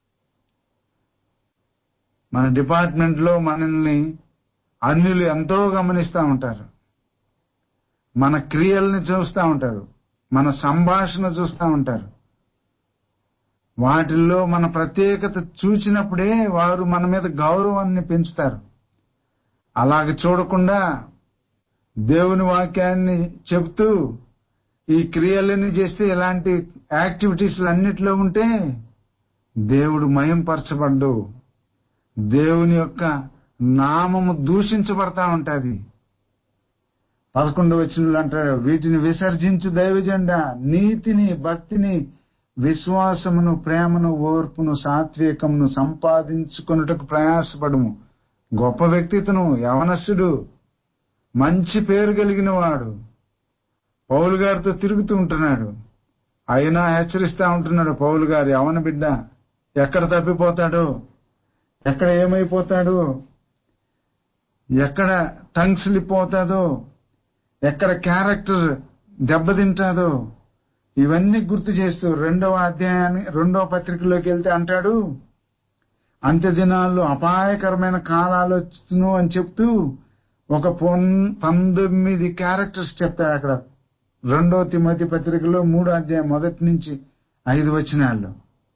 మన డిపార్ట్మెంట్ లో మనల్ని అన్యులు ఎంతో గమనిస్తూ ఉంటారు, మన క్రియల్ని చూస్తూ ఉంటారు, మన సంభాషణ చూస్తూ ఉంటారు. వాటిల్లో మన ప్రత్యేకత చూసినప్పుడే వారు మన మీద గౌరవాన్ని పెంచుతారు. అలాగే చూడకుండా దేవుని వాక్యాన్ని చెబుతూ ఈ క్రియలన్నీ చేస్తే ఇలాంటి యాక్టివిటీస్ అన్నిట్లో ఉంటే దేవుడు మహింపరచబడ్డు, దేవుని యొక్క నామము దూషించబడతా ఉంటది. పదకొండవ వచనంలో అంటాడు, వీటిని విసర్జించు దైవజెండా, నీతిని, భక్తిని, విశ్వాసమును, ప్రేమను, ఓర్పును, సాత్వికమును సంపాదించుకొనుటకు ప్రయాసపడుము. గొప్ప వ్యక్తిత్వను, యవనస్తుడు, మంచి పేరు కలిగిన వాడు పౌలు గారితో తిరుగుతూ ఉంటున్నాడు. అయినా హెచ్చరిస్తా ఉంటున్నాడు పౌలు గారు, యవన బిడ్డ ఎక్కడ తప్పిపోతాడో, ఎక్కడ ఏమైపోతాడో, ఎక్కడ టంగ్ స్లిప్ అవుతాడో, ఎక్కడ క్యారెక్టర్ దెబ్బతింటాదో ఇవన్నీ గుర్తు చేస్తూ రెండవ అధ్యాయాన్ని రెండవ పత్రికలోకి వెళ్తే అంటాడు, అంత్య దినాల్లో అపాయకరమైన కాలాలు వచ్చును అని చెప్తూ ఒక పంతొమ్మిది క్యారెక్టర్స్ చెప్తాడు అక్కడ రెండవ తిమోతి పత్రికలో మూడో అధ్యాయం మొదటి నుంచి ఐదు వచనాల్లో.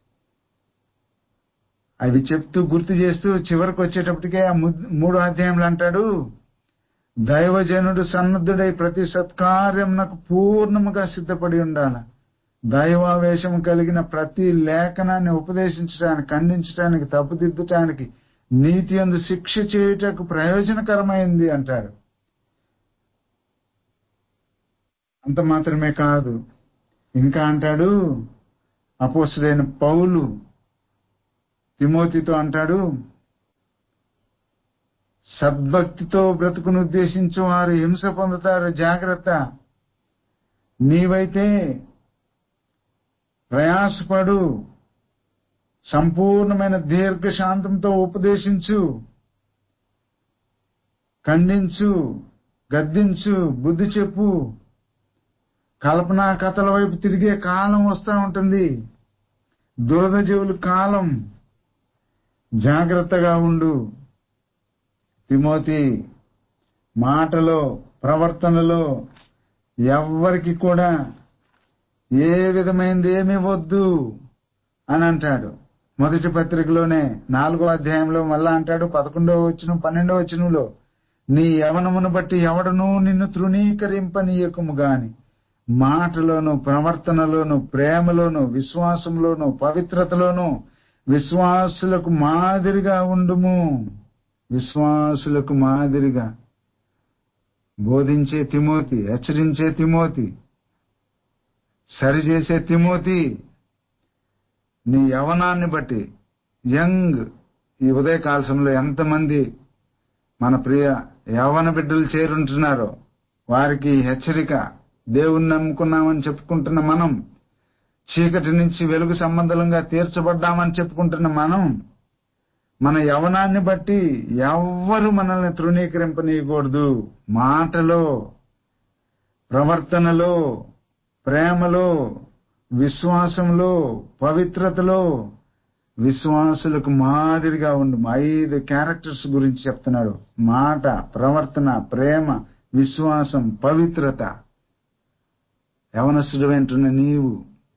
అవి చెప్తూ గుర్తు చేస్తూ చివరికి వచ్చేటప్పటికే ఆ మూడో అధ్యాయంలో అంటాడు, దైవజనుడు సన్నద్ధుడై ప్రతి సత్కార్యమునకు పూర్ణముగా సిద్ధపడి ఉండాల. దైవావేశం కలిగిన ప్రతి లేఖనాన్ని ఉపదేశించడానికి, ఖండించడానికి, తప్పుదిద్దటానికి, నీతి యందు శిక్ష చేయుటకు ప్రయోజనకరమైంది అంటాడు. అంత మాత్రమే కాదు, ఇంకా అంటాడు అపోస్తలుడైన పౌలు తిమోతితో అంటాడు, సద్భక్తితో బ్రతుకును ఉద్దేశించు వారు హింస పొందుతారు, జాగ్రత్త. నీవైతే ప్రయాసపడు, సంపూర్ణమైన దీర్ఘశాంతంతో ఉపదేశించు, ఖండించు, గద్దించు, బుద్ధి చెప్పు. కల్పనా కథల వైపు తిరిగే కాలం వస్తూ ఉంటుంది, దురద జీవుల కాలం. జాగ్రత్తగా ఉండు తిమోతి. మాటలో, ప్రవర్తనలో ఎవ్వరికి కూడా ఏ విధమైనది ఏమీ వద్దు అని అంటాడు. మొదటి పత్రికలోనే నాలుగో అధ్యాయంలో మళ్ళా అంటాడు, పదకొండవ వచనం పన్నెండవ వచనంలో, నీ యవనమును బట్టి ఎవడనూ నిన్ను తృణీకరింపనీయకుము గాని మాటలోను, ప్రవర్తనలోను, ప్రేమలోను, విశ్వాసంలోను, పవిత్రతలోను విశ్వాసులకు మాదిరిగా ఉండుము. విశ్వాసులకు మాదిరిగా బోధించే తిమోతి, హెచ్చరించే తిమోతి, సరిచేసే తిమోతి, నీ యవనాన్ని బట్టి, యంగ్ ఈ ఉదయకాల సమయంలో ఎంతమంది మన ప్రియ యవన బిడ్డలు చేరుంటున్నారో వారికి హెచ్చరిక. దేవుణ్ణి నమ్ముకున్నామని చెప్పుకుంటున్న మనం, చీకటి నుంచి వెలుగు సంబంధంగా తీర్చబడ్డామని చెప్పుకుంటున్న మనం, మన యవనాన్ని బట్టి ఎవ్వరు మనల్ని తృణీకరింపనీయకూడదు. మాటలో, ప్రవర్తనలో, ప్రేమలో, విశ్వాసంలో, పవిత్రతలో విశ్వాసులకు మాదిరిగా ఉండు. ఐదు క్యారెక్టర్స్ గురించి చెప్తున్నాడు. మాట, ప్రవర్తన, ప్రేమ, విశ్వాసం, పవిత్రత. యవనస్తుడు వెంటున్న నీవు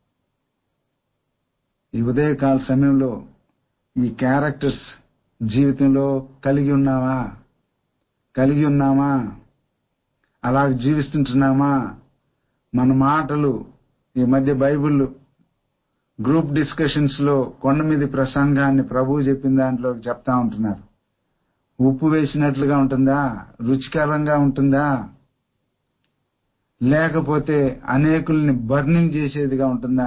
ఈ ఉదయకాల సమయంలో ఈ క్యారెక్టర్స్ జీవితంలో కలిగి ఉన్నావా? కలిగి ఉన్నామా? అలా జీవిస్తుంటున్నామా? మన మాటలు, ఈ మధ్య బైబిల్ గ్రూప్ డిస్కషన్స్ లో కొండ మీద ప్రసంగాన్ని ప్రభువు చెప్పిన దాంట్లో చెప్తా ఉంటున్నారు. ఉప్పు వేసినట్లుగా ఉంటుందా? రుచికరంగా ఉంటుందా? లేకపోతే అనేకుల్ని బర్నింగ్ చేసేదిగా ఉంటుందా?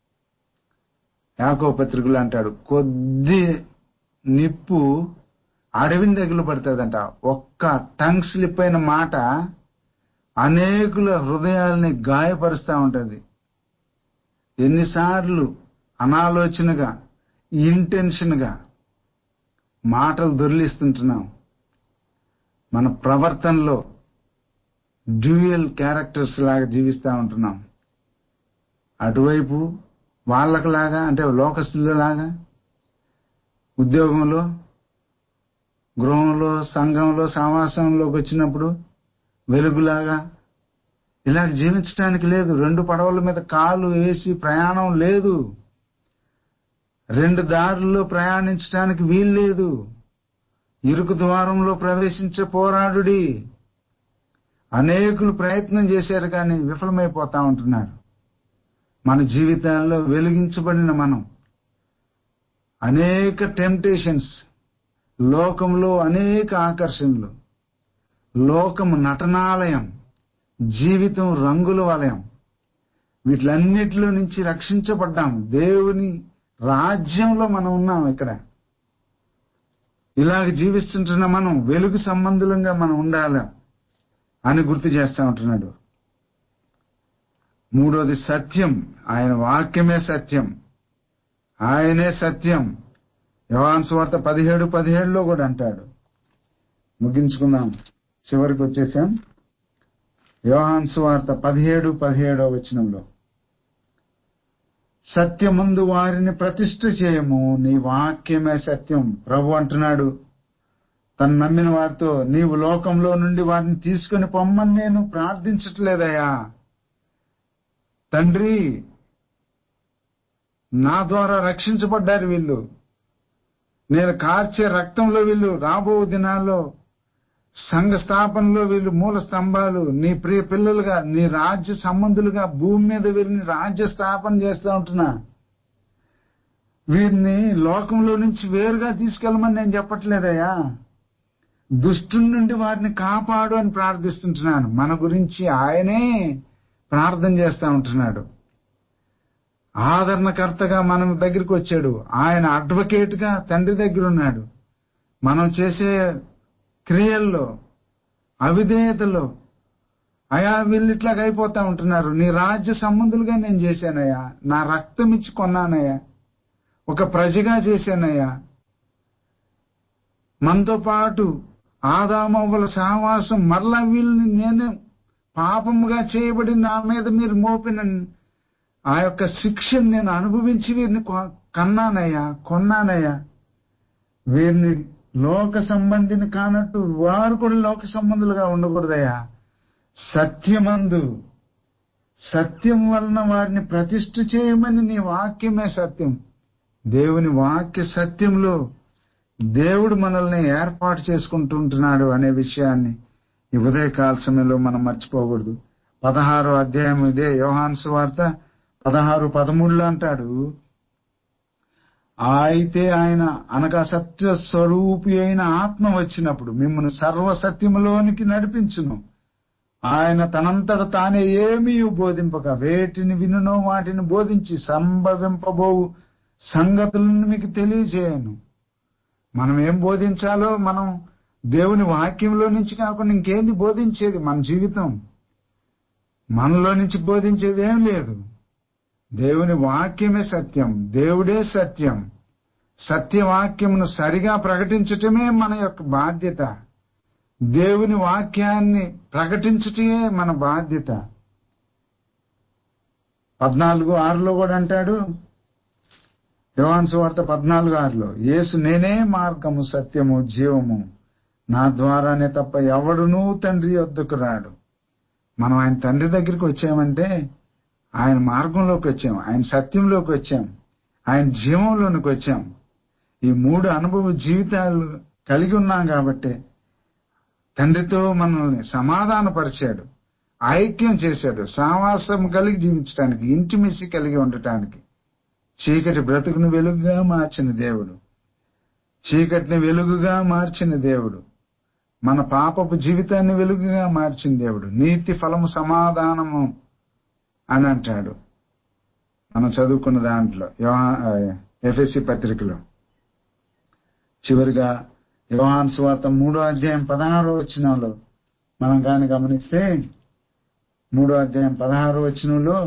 యాకోబు పత్రికలో అంటాడు, కొద్ది నిప్పు అడవిని తగులు పడుతుందంట. ఒక్క టంగ్ స్లిప్ అయిన మాట అనేకుల హృదయాల్ని గాయపరుస్తూ ఉంటది. ఎన్నిసార్లు అనాలోచనగా ఇంటెన్షన్గా మాటలు దొర్లిస్తుంటున్నాం. మన ప్రవర్తనలో డ్యూయల్ క్యారెక్టర్స్ లాగా జీవిస్తూ ఉంటున్నాం. అటువైపు వాళ్ళకులాగా అంటే లోకస్తులలాగా ఉద్యోగంలో, గృహంలో, సంఘంలో, సమాసంలోకి వచ్చినప్పుడు వెలుగులాగా ఇలా జీవించడానికి లేదు. రెండు పడవల మీద కాలు వేసి ప్రయాణం లేదు. రెండు దారుల్లో ప్రయాణించడానికి వీల్లేదు. ఇరుకు ద్వారంలో ప్రవేశించే పోరాడుడి. అనేకులు ప్రయత్నం చేశారు కానీ విఫలమైపోతా ఉంటున్నారు. మన జీవితాల్లో వెలిగించబడిన మనం అనేక టెంప్టేషన్స్, లోకంలో అనేక ఆకర్షణలు, లోకము నటనాలయం, జీవితం రంగుల వలయం, వీటిలన్నిటిలో నుంచి రక్షించబడ్డాం. దేవుని రాజ్యంలో మనం ఉన్నాం. ఇక్కడ ఇలాగ జీవిస్తుంటున్న మనం వెలుగు సంబంధులంగా మనం ఉండాలి అని గుర్తు చేస్తా ఉంటున్నాడు. మూడోది సత్యం. ఆయన వాక్యమే సత్యం, ఆయనే సత్యం. యోహాను సువార్త పదిహేడు పదిహేడులో కూడా అంటాడు. ముగించుకుందాం, చివరికి వచ్చేసాం. యోహాను సువార్త పదిహేడు పదిహేడో వచనంలో, సత్యమందు వారిని ప్రతిష్ఠ చేయము, నీ వాక్యమే సత్యం. ప్రభు అంటున్నాడు తను నమ్మిన వారితో, నీవు లోకంలో నుండి వారిని తీసుకుని పొమ్మని నేను ప్రార్థించట్లేదయ్యా తండ్రి, నా ద్వారా రక్షించబడ్డారు వీళ్ళు. నేను కార్చే రక్తంలో వీళ్ళు రాబో దినాల్లో సంఘ స్థాపనలో వీళ్ళు మూల స్తంభాలు, నీ ప్రియ పిల్లలుగా, నీ రాజ్య సంబంధులుగా భూమి మీద వీరిని రాజ్య స్థాపన చేస్తూ ఉంటున్నా. వీరిని లోకంలో నుంచి వేరుగా తీసుకెళ్ళమని నేను చెప్పట్లేదయ్యా, దుష్టుని నుండి వారిని కాపాడు అని ప్రార్థిస్తుంటున్నాను. మన గురించి ఆయనే ప్రార్థన చేస్తూ ఉంటున్నాడు. ఆదరణకర్తగా మనం దగ్గరికి వచ్చాడు. ఆయన అడ్వకేట్ గా తండ్రి దగ్గర ఉన్నాడు. మనం చేసే క్రియల్లో, అవిధేయతలో అయా వీళ్ళు ఇట్లాగ అయిపోతా ఉంటున్నారు. నీ రాజ్య సంబంధులుగా నేను చేశానయ్యా, నా రక్తం ఇచ్చి కొన్నానయ్యా, ఒక ప్రజగా చేశానయ్యా, మనతో పాటు ఆదామవ్వల సహవాసం మరలా వీళ్ళని నేను పాపముగా చేయబడి నా మీద మీరు మోపిన ఆ యొక్క శిక్షను నేను అనుభవించి వీరిని కన్నానయ్యా, కొన్నానయ్యా. వీరిని లోక సంబంధిని కానట్టు వారు కూడా లోక సంబంధులుగా ఉండకూడదయ్యా. సత్యమందు, సత్యం వలన వారిని ప్రతిష్ఠ చేయమని నీ వాక్యమే సత్యం. దేవుని వాక్య సత్యంలో దేవుడు మనల్ని ఏర్పాటు చేసుకుంటుంటున్నాడు అనే విషయాన్ని ఈ ఉదయకాల సమయంలో మనం మర్చిపోకూడదు. పదహారో అధ్యాయం ఇదే యోహాను సువార్త పదహారు పదమూడులో అంటాడు, అయితే ఆయన అనగా సత్య స్వరూపి అయిన ఆత్మ వచ్చినప్పుడు మిమ్మల్ని సర్వసత్యములోనికి నడిపించును. ఆయన తనంతట తానే ఏమీ బోధింపక వేటిని వినునో వాటిని బోధించి సంభవింపబోవు సంగతులను మీకు తెలియజేయను. మనం ఏం బోధించాలో మనం దేవుని వాక్యంలో నుంచి కాకుండా ఇంకేంది బోధించేది? మన జీవితం మనలో నుంచి బోధించేది ఏం లేదు. దేవుని వాక్యమే సత్యం, దేవుడే సత్యం. సత్యవాక్యమును సరిగా ప్రకటించటమే మన యొక్క బాధ్యత. దేవుని వాక్యాన్ని ప్రకటించటమే మన బాధ్యత. పద్నాలుగు ఆరులో కూడా అంటాడు, యోహాను సువార్త పద్నాలుగు ఆరులో, యేసు నేనే మార్గము సత్యము జీవము, నా ద్వారానే తప్ప ఎవడునూ తండ్రి వద్దకు రాడు. మనం ఆయన తండ్రి దగ్గరికి వచ్చామంటే ఆయన మార్గంలోకి వచ్చాం, ఆయన సత్యంలోకి వచ్చాం, ఆయన జీవంలోనికి వచ్చాం. ఈ మూడు అనుభవ జీవితాలు కలిగి ఉన్నాం కాబట్టి తండ్రితో మనల్ని సమాధానపరిచాడు, ఐక్యం చేశాడు, సావాసం కలిగి జీవించడానికి, ఇంటిమెసి కలిగి ఉండటానికి. చీకటి బ్రతుకును వెలుగుగా మార్చిన దేవుడు, చీకటిని వెలుగుగా మార్చిన దేవుడు, మన పాపపు జీవితాన్ని వెలుగుగా మార్చిన దేవుడు. నీతి ఫలము సమాధానము అని అంటాడు మనం చదువుకున్న దాంట్లో ఎఫెసీ పత్రికలో. చివరిగా యోహాను సువార్త మూడో అధ్యాయం పదహారో వచనంలో మనం కానీ గమనిస్తే, మూడో అధ్యాయం పదహారో వచనంలో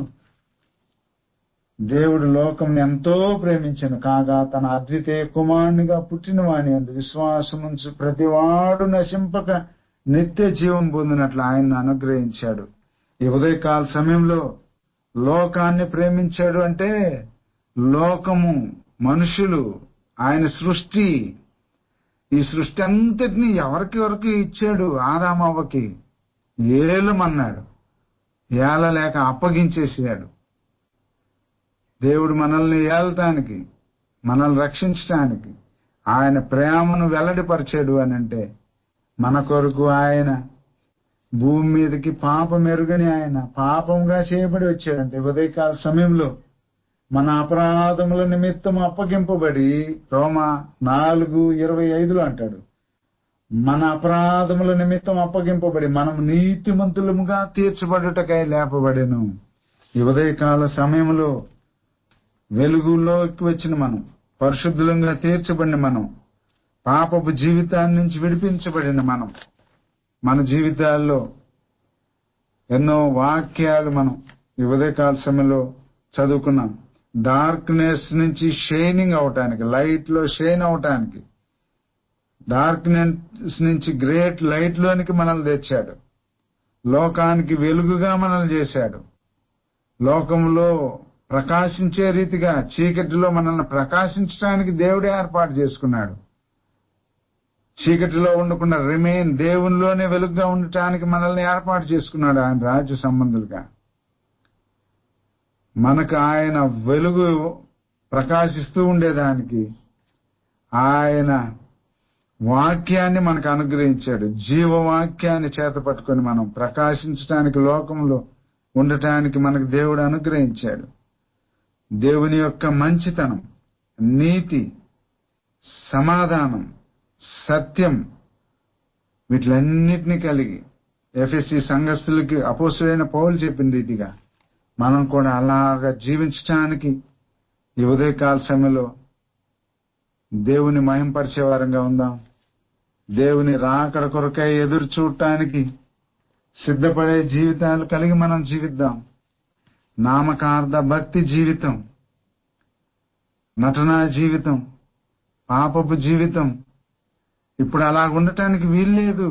దేవుడు లోకం ఎంతో ప్రేమించను కాగా తన అద్వితీయ కుమారునిగా పుట్టిన వాని యందు విశ్వాసం ఉంచి ప్రతివాడు నశింపక నిత్య జీవం పొందినట్లు ఆయన అనుగ్రహించాడు. ఈ ఉదయకాల సమయంలో లోకాన్ని ప్రేమించాడు అంటే లోకము, మనుషులు, ఆయన సృష్టి, ఈ సృష్టి అంతటినీ ఎవరికి వరకు ఇచ్చాడు? ఆదామవ్వకి ఏలమన్నాడు, ఏలలేక అప్పగించేసాడు. దేవుడు మనల్ని ఏలటానికి, మనల్ని రక్షించటానికి ఆయన ప్రేమను వెల్లడిపరిచాడు అని అంటే మన కొరకు ఆయన భూమి మీదకి పాపం ఎరుగని ఆయన పాపంగా చేయబడి వచ్చాడంటే ఉదయకాల సమయంలో మన అపరాధముల నిమిత్తం అప్పగింపబడి, రోమా నాలుగు ఇరవై ఐదులో అంటాడు, మన అపరాధముల నిమిత్తం అప్పగింపబడి మనం నీతిమంతులముగా తీర్చబడుటకై లేపబడెను. ఈ ఉదయకాల సమయంలో వెలుగులోకి వచ్చిన మనం, పరిశుద్ధులంగా తీర్చబడిన మనం, పాపపు జీవితాన్ని నుంచి విడిపించబడిన మనం, మన జీవితాల్లో ఎన్నో వాక్యాలు మనం ఈ ఉదయకాల సమయంలో చదువుకున్నాం. డార్క్నెస్ నుంచి షైనింగ్ అవటానికి, లైట్ లో షైన్ అవటానికి, డార్క్నెస్ నుంచి గ్రేట్ లైట్ లోనికి మనల్ని తెచ్చాడు. లోకానికి వెలుగుగా మనల్ని చేశాడు. లోకంలో ప్రకాశించే రీతిగా చీకటిలో మనల్ని ప్రకాశించడానికి దేవుడే ఏర్పాటు చేసుకున్నాడు. చీకటిలో ఉండకుండా రిమైన్ దేవునిలోనే వెలుగుగా ఉండటానికి మనల్ని ఏర్పాటు చేసుకున్నాడు ఆయన రాజ్య సంబంధులుగా. మనకు ఆయన వెలుగు ప్రకాశిస్తూ ఉండేదానికి ఆయన వాక్యాన్ని మనకు అనుగ్రహించాడు. జీవవాక్యాన్ని చేత పట్టుకొని మనం ప్రకాశించడానికి, లోకంలో ఉండటానికి మనకు దేవుడు అనుగ్రహించాడు. దేవుని యొక్క మంచితనం, నీతి, సమాధానం, సత్యం వీటిలన్నిటినీ కలిగి ఎఫెసీ సంఘస్థులకి అపోస్తలుడైన పౌలు చెప్పిన రీతిగా మనం కూడా అలాగా జీవించటానికి ఈ ఉదయకాల సమయంలో దేవుని మహింపరిచే వారంగా ఉందాం. దేవుని రాకడ కొరకై ఎదురు చూడటానికి సిద్ధపడే జీవితాలు కలిగి మనం జీవిద్దాం. నామకార్థ భక్తి జీవితం, నటనా జీవితం, పాపపు జీవితం ఇప్పుడు అలా ఉండటానికి వీల్లేదు.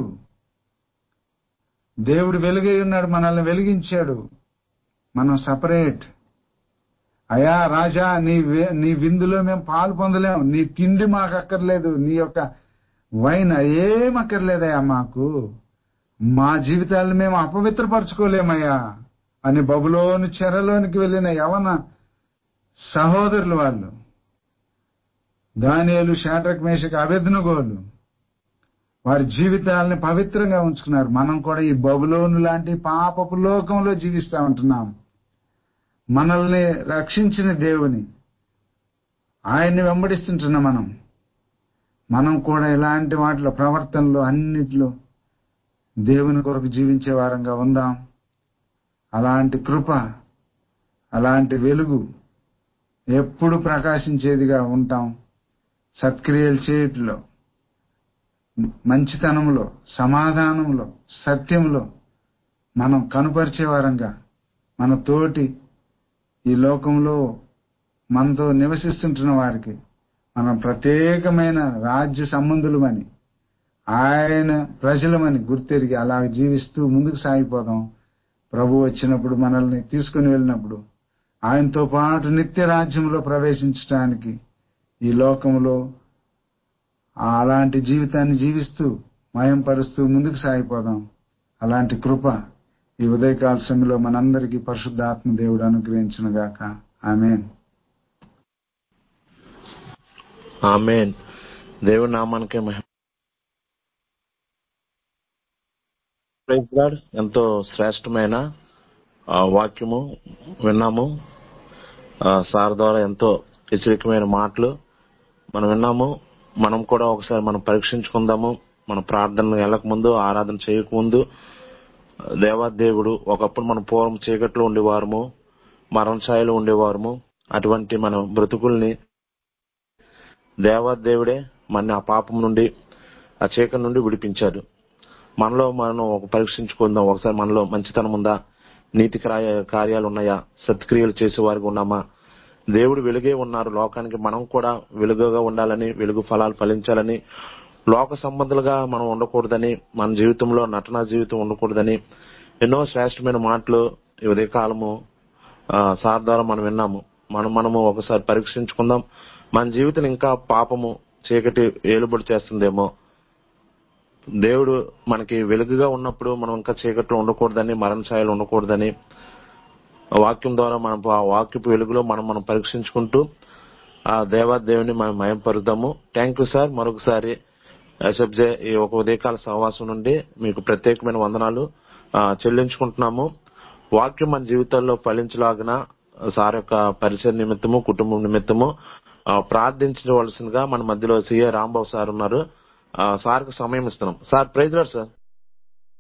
దేవుడు వెలుగై ఉన్నాడు, మనల్ని వెలిగించాడు. మనం సపరేట్. అయా రాజా, నీ నీ విందులో మేము పాలు పొందలేము, నీ తిండి మాకు అక్కర్లేదు, నీ యొక్క వైన్ ఏం అక్కర్లేదయ్యా మాకు, మా జీవితాలను మేము అపవిత్రపరచుకోలేమయ్యా అని బబులోను చెరలోనికి వెళ్ళిన యవన సహోదరులు వాళ్ళు, దానియేలు, షాడ్రక్, మేషక్, అబేద్నెగోలు వారి జీవితాలని పవిత్రంగా ఉంచుకున్నారు. మనం కూడా ఈ బబులోను లాంటి పాపపు లోకంలో జీవిస్తూ ఉంటున్నాం. మనల్ని రక్షించిన దేవుని, ఆయన్ని వెంబడిస్తుంటున్న మనం మనం కూడా ఇలాంటి వాటిలో, ప్రవర్తనలో, అన్నిట్లో దేవుని కొరకు జీవించే వారంగా ఉందాం. అలాంటి కృప, అలాంటి వెలుగు ఎప్పుడు ప్రకాశించేదిగా ఉంటాం. సత్క్రియలు చేయట్లో, మంచితనంలో, సమాధానంలో, సత్యంలో మనం కనుపరిచే వారంగా, మన తోటి ఈ లోకంలో మనతో నివసిస్తుంటున్న వారికి మనం ప్రత్యేకమైన రాజ్య సంబంధులమని, ఆయన ప్రజలమని గుర్తెరిగి అలా జీవిస్తూ ముందుకు సాగిపోదాం. ప్రభు వచ్చినప్పుడు, మనల్ని తీసుకుని వెళ్ళినప్పుడు ఆయనతో పాటు నిత్య రాజ్యంలో ప్రవేశించడానికి ఈ లోకంలో అలాంటి జీవితాన్ని జీవిస్తూ మయంపరుస్తూ ముందుకు సాగిపోదాం. అలాంటి కృప ఈ ఉదయకాల సమయంలో మనందరికీ పరిశుద్ధాత్మ దేవుడు అనుగ్రహించును గాక. ఆమేన్. ఆమేన్. దేవుని నామానికే మహిమ. Praise God. ఎంతో శ్రేష్టమైన వాక్యము విన్నాము. సార్ ద్వారా ఎంతో హెచ్చరికమైన మాటలు మనం విన్నాము. మనం కూడా ఒకసారి మనం పరీక్షించుకుందాము. మన ప్రార్థనలు వెళ్ళక ముందు, ఆరాధన చేయకముందు, దేవాదేవుడు ఒకప్పుడు మనం పూర్వం చీకట్లో ఉండేవారము, మరణఛాయలో ఉండేవారము. అటువంటి మన బ్రతుకుల్ని దేవాదేవుడే మన ఆ పాపం నుండి ఆ చీకటి నుండి విడిపించారు. మనలో మనం ఒక పరీక్షించుకుందాం. ఒకసారి మనలో మంచితనం ఉందా, నీతి కార్య- కార్యాలు ఉన్నాయా, సత్క్రియలు చేసేవారికి ఉన్నామా? దేవుడు వెలుగే ఉన్నారు లోకానికి, మనం కూడా వెలుగుగా ఉండాలని, వెలుగు ఫలాలు ఫలించాలని, లోక సంబంధులుగా మనం ఉండకూడదని, మన జీవితంలో నటనా జీవితం ఉండకూడదని ఎన్నో శ్రేష్టమైన మాటలు ఈ ఉదయకాలము ఆ, సార్ ద్వారా మనం విన్నాము. మనం మనము ఒకసారి పరీక్షించుకుందాం. మన జీవితం ఇంకా పాపము చీకటి ఏలుబడి చేస్తుందేమో. దేవుడు మనకి వెలుగుగా ఉన్నప్పుడు మనం ఇంకా చీకట్లో ఉండకూడదని, మరణ ఛాయలు ఉండకూడదని, వాక్యం ద్వారా మనం ఆ వాక్యపు వెలుగులో మనం మనం పరీక్షించుకుంటూ ఆ దేవాదేవుని మనం మయంపరుద్దాము. Thank you sir. మరొకసారి ఎస్ఎఫ్జే ఈ ఒక ఉదయకాల సహవాసం నుండి మీకు ప్రత్యేకమైన వందనాలు ఆ, చెల్లించుకుంటున్నాము. వాక్యం మన జీవితాల్లో ఫలించలాగిన సార్ యొక్క పరిచయ నిమిత్తము, కుటుంబం నిమిత్తము ఆ, ప్రార్థించవలసిందిగా మన మధ్యలో సిఏ రాంబాబు సార్ ఉన్నారు. ఆ, సార్కి సమయం ఇస్తున్నాం. Sir praise Lord sir.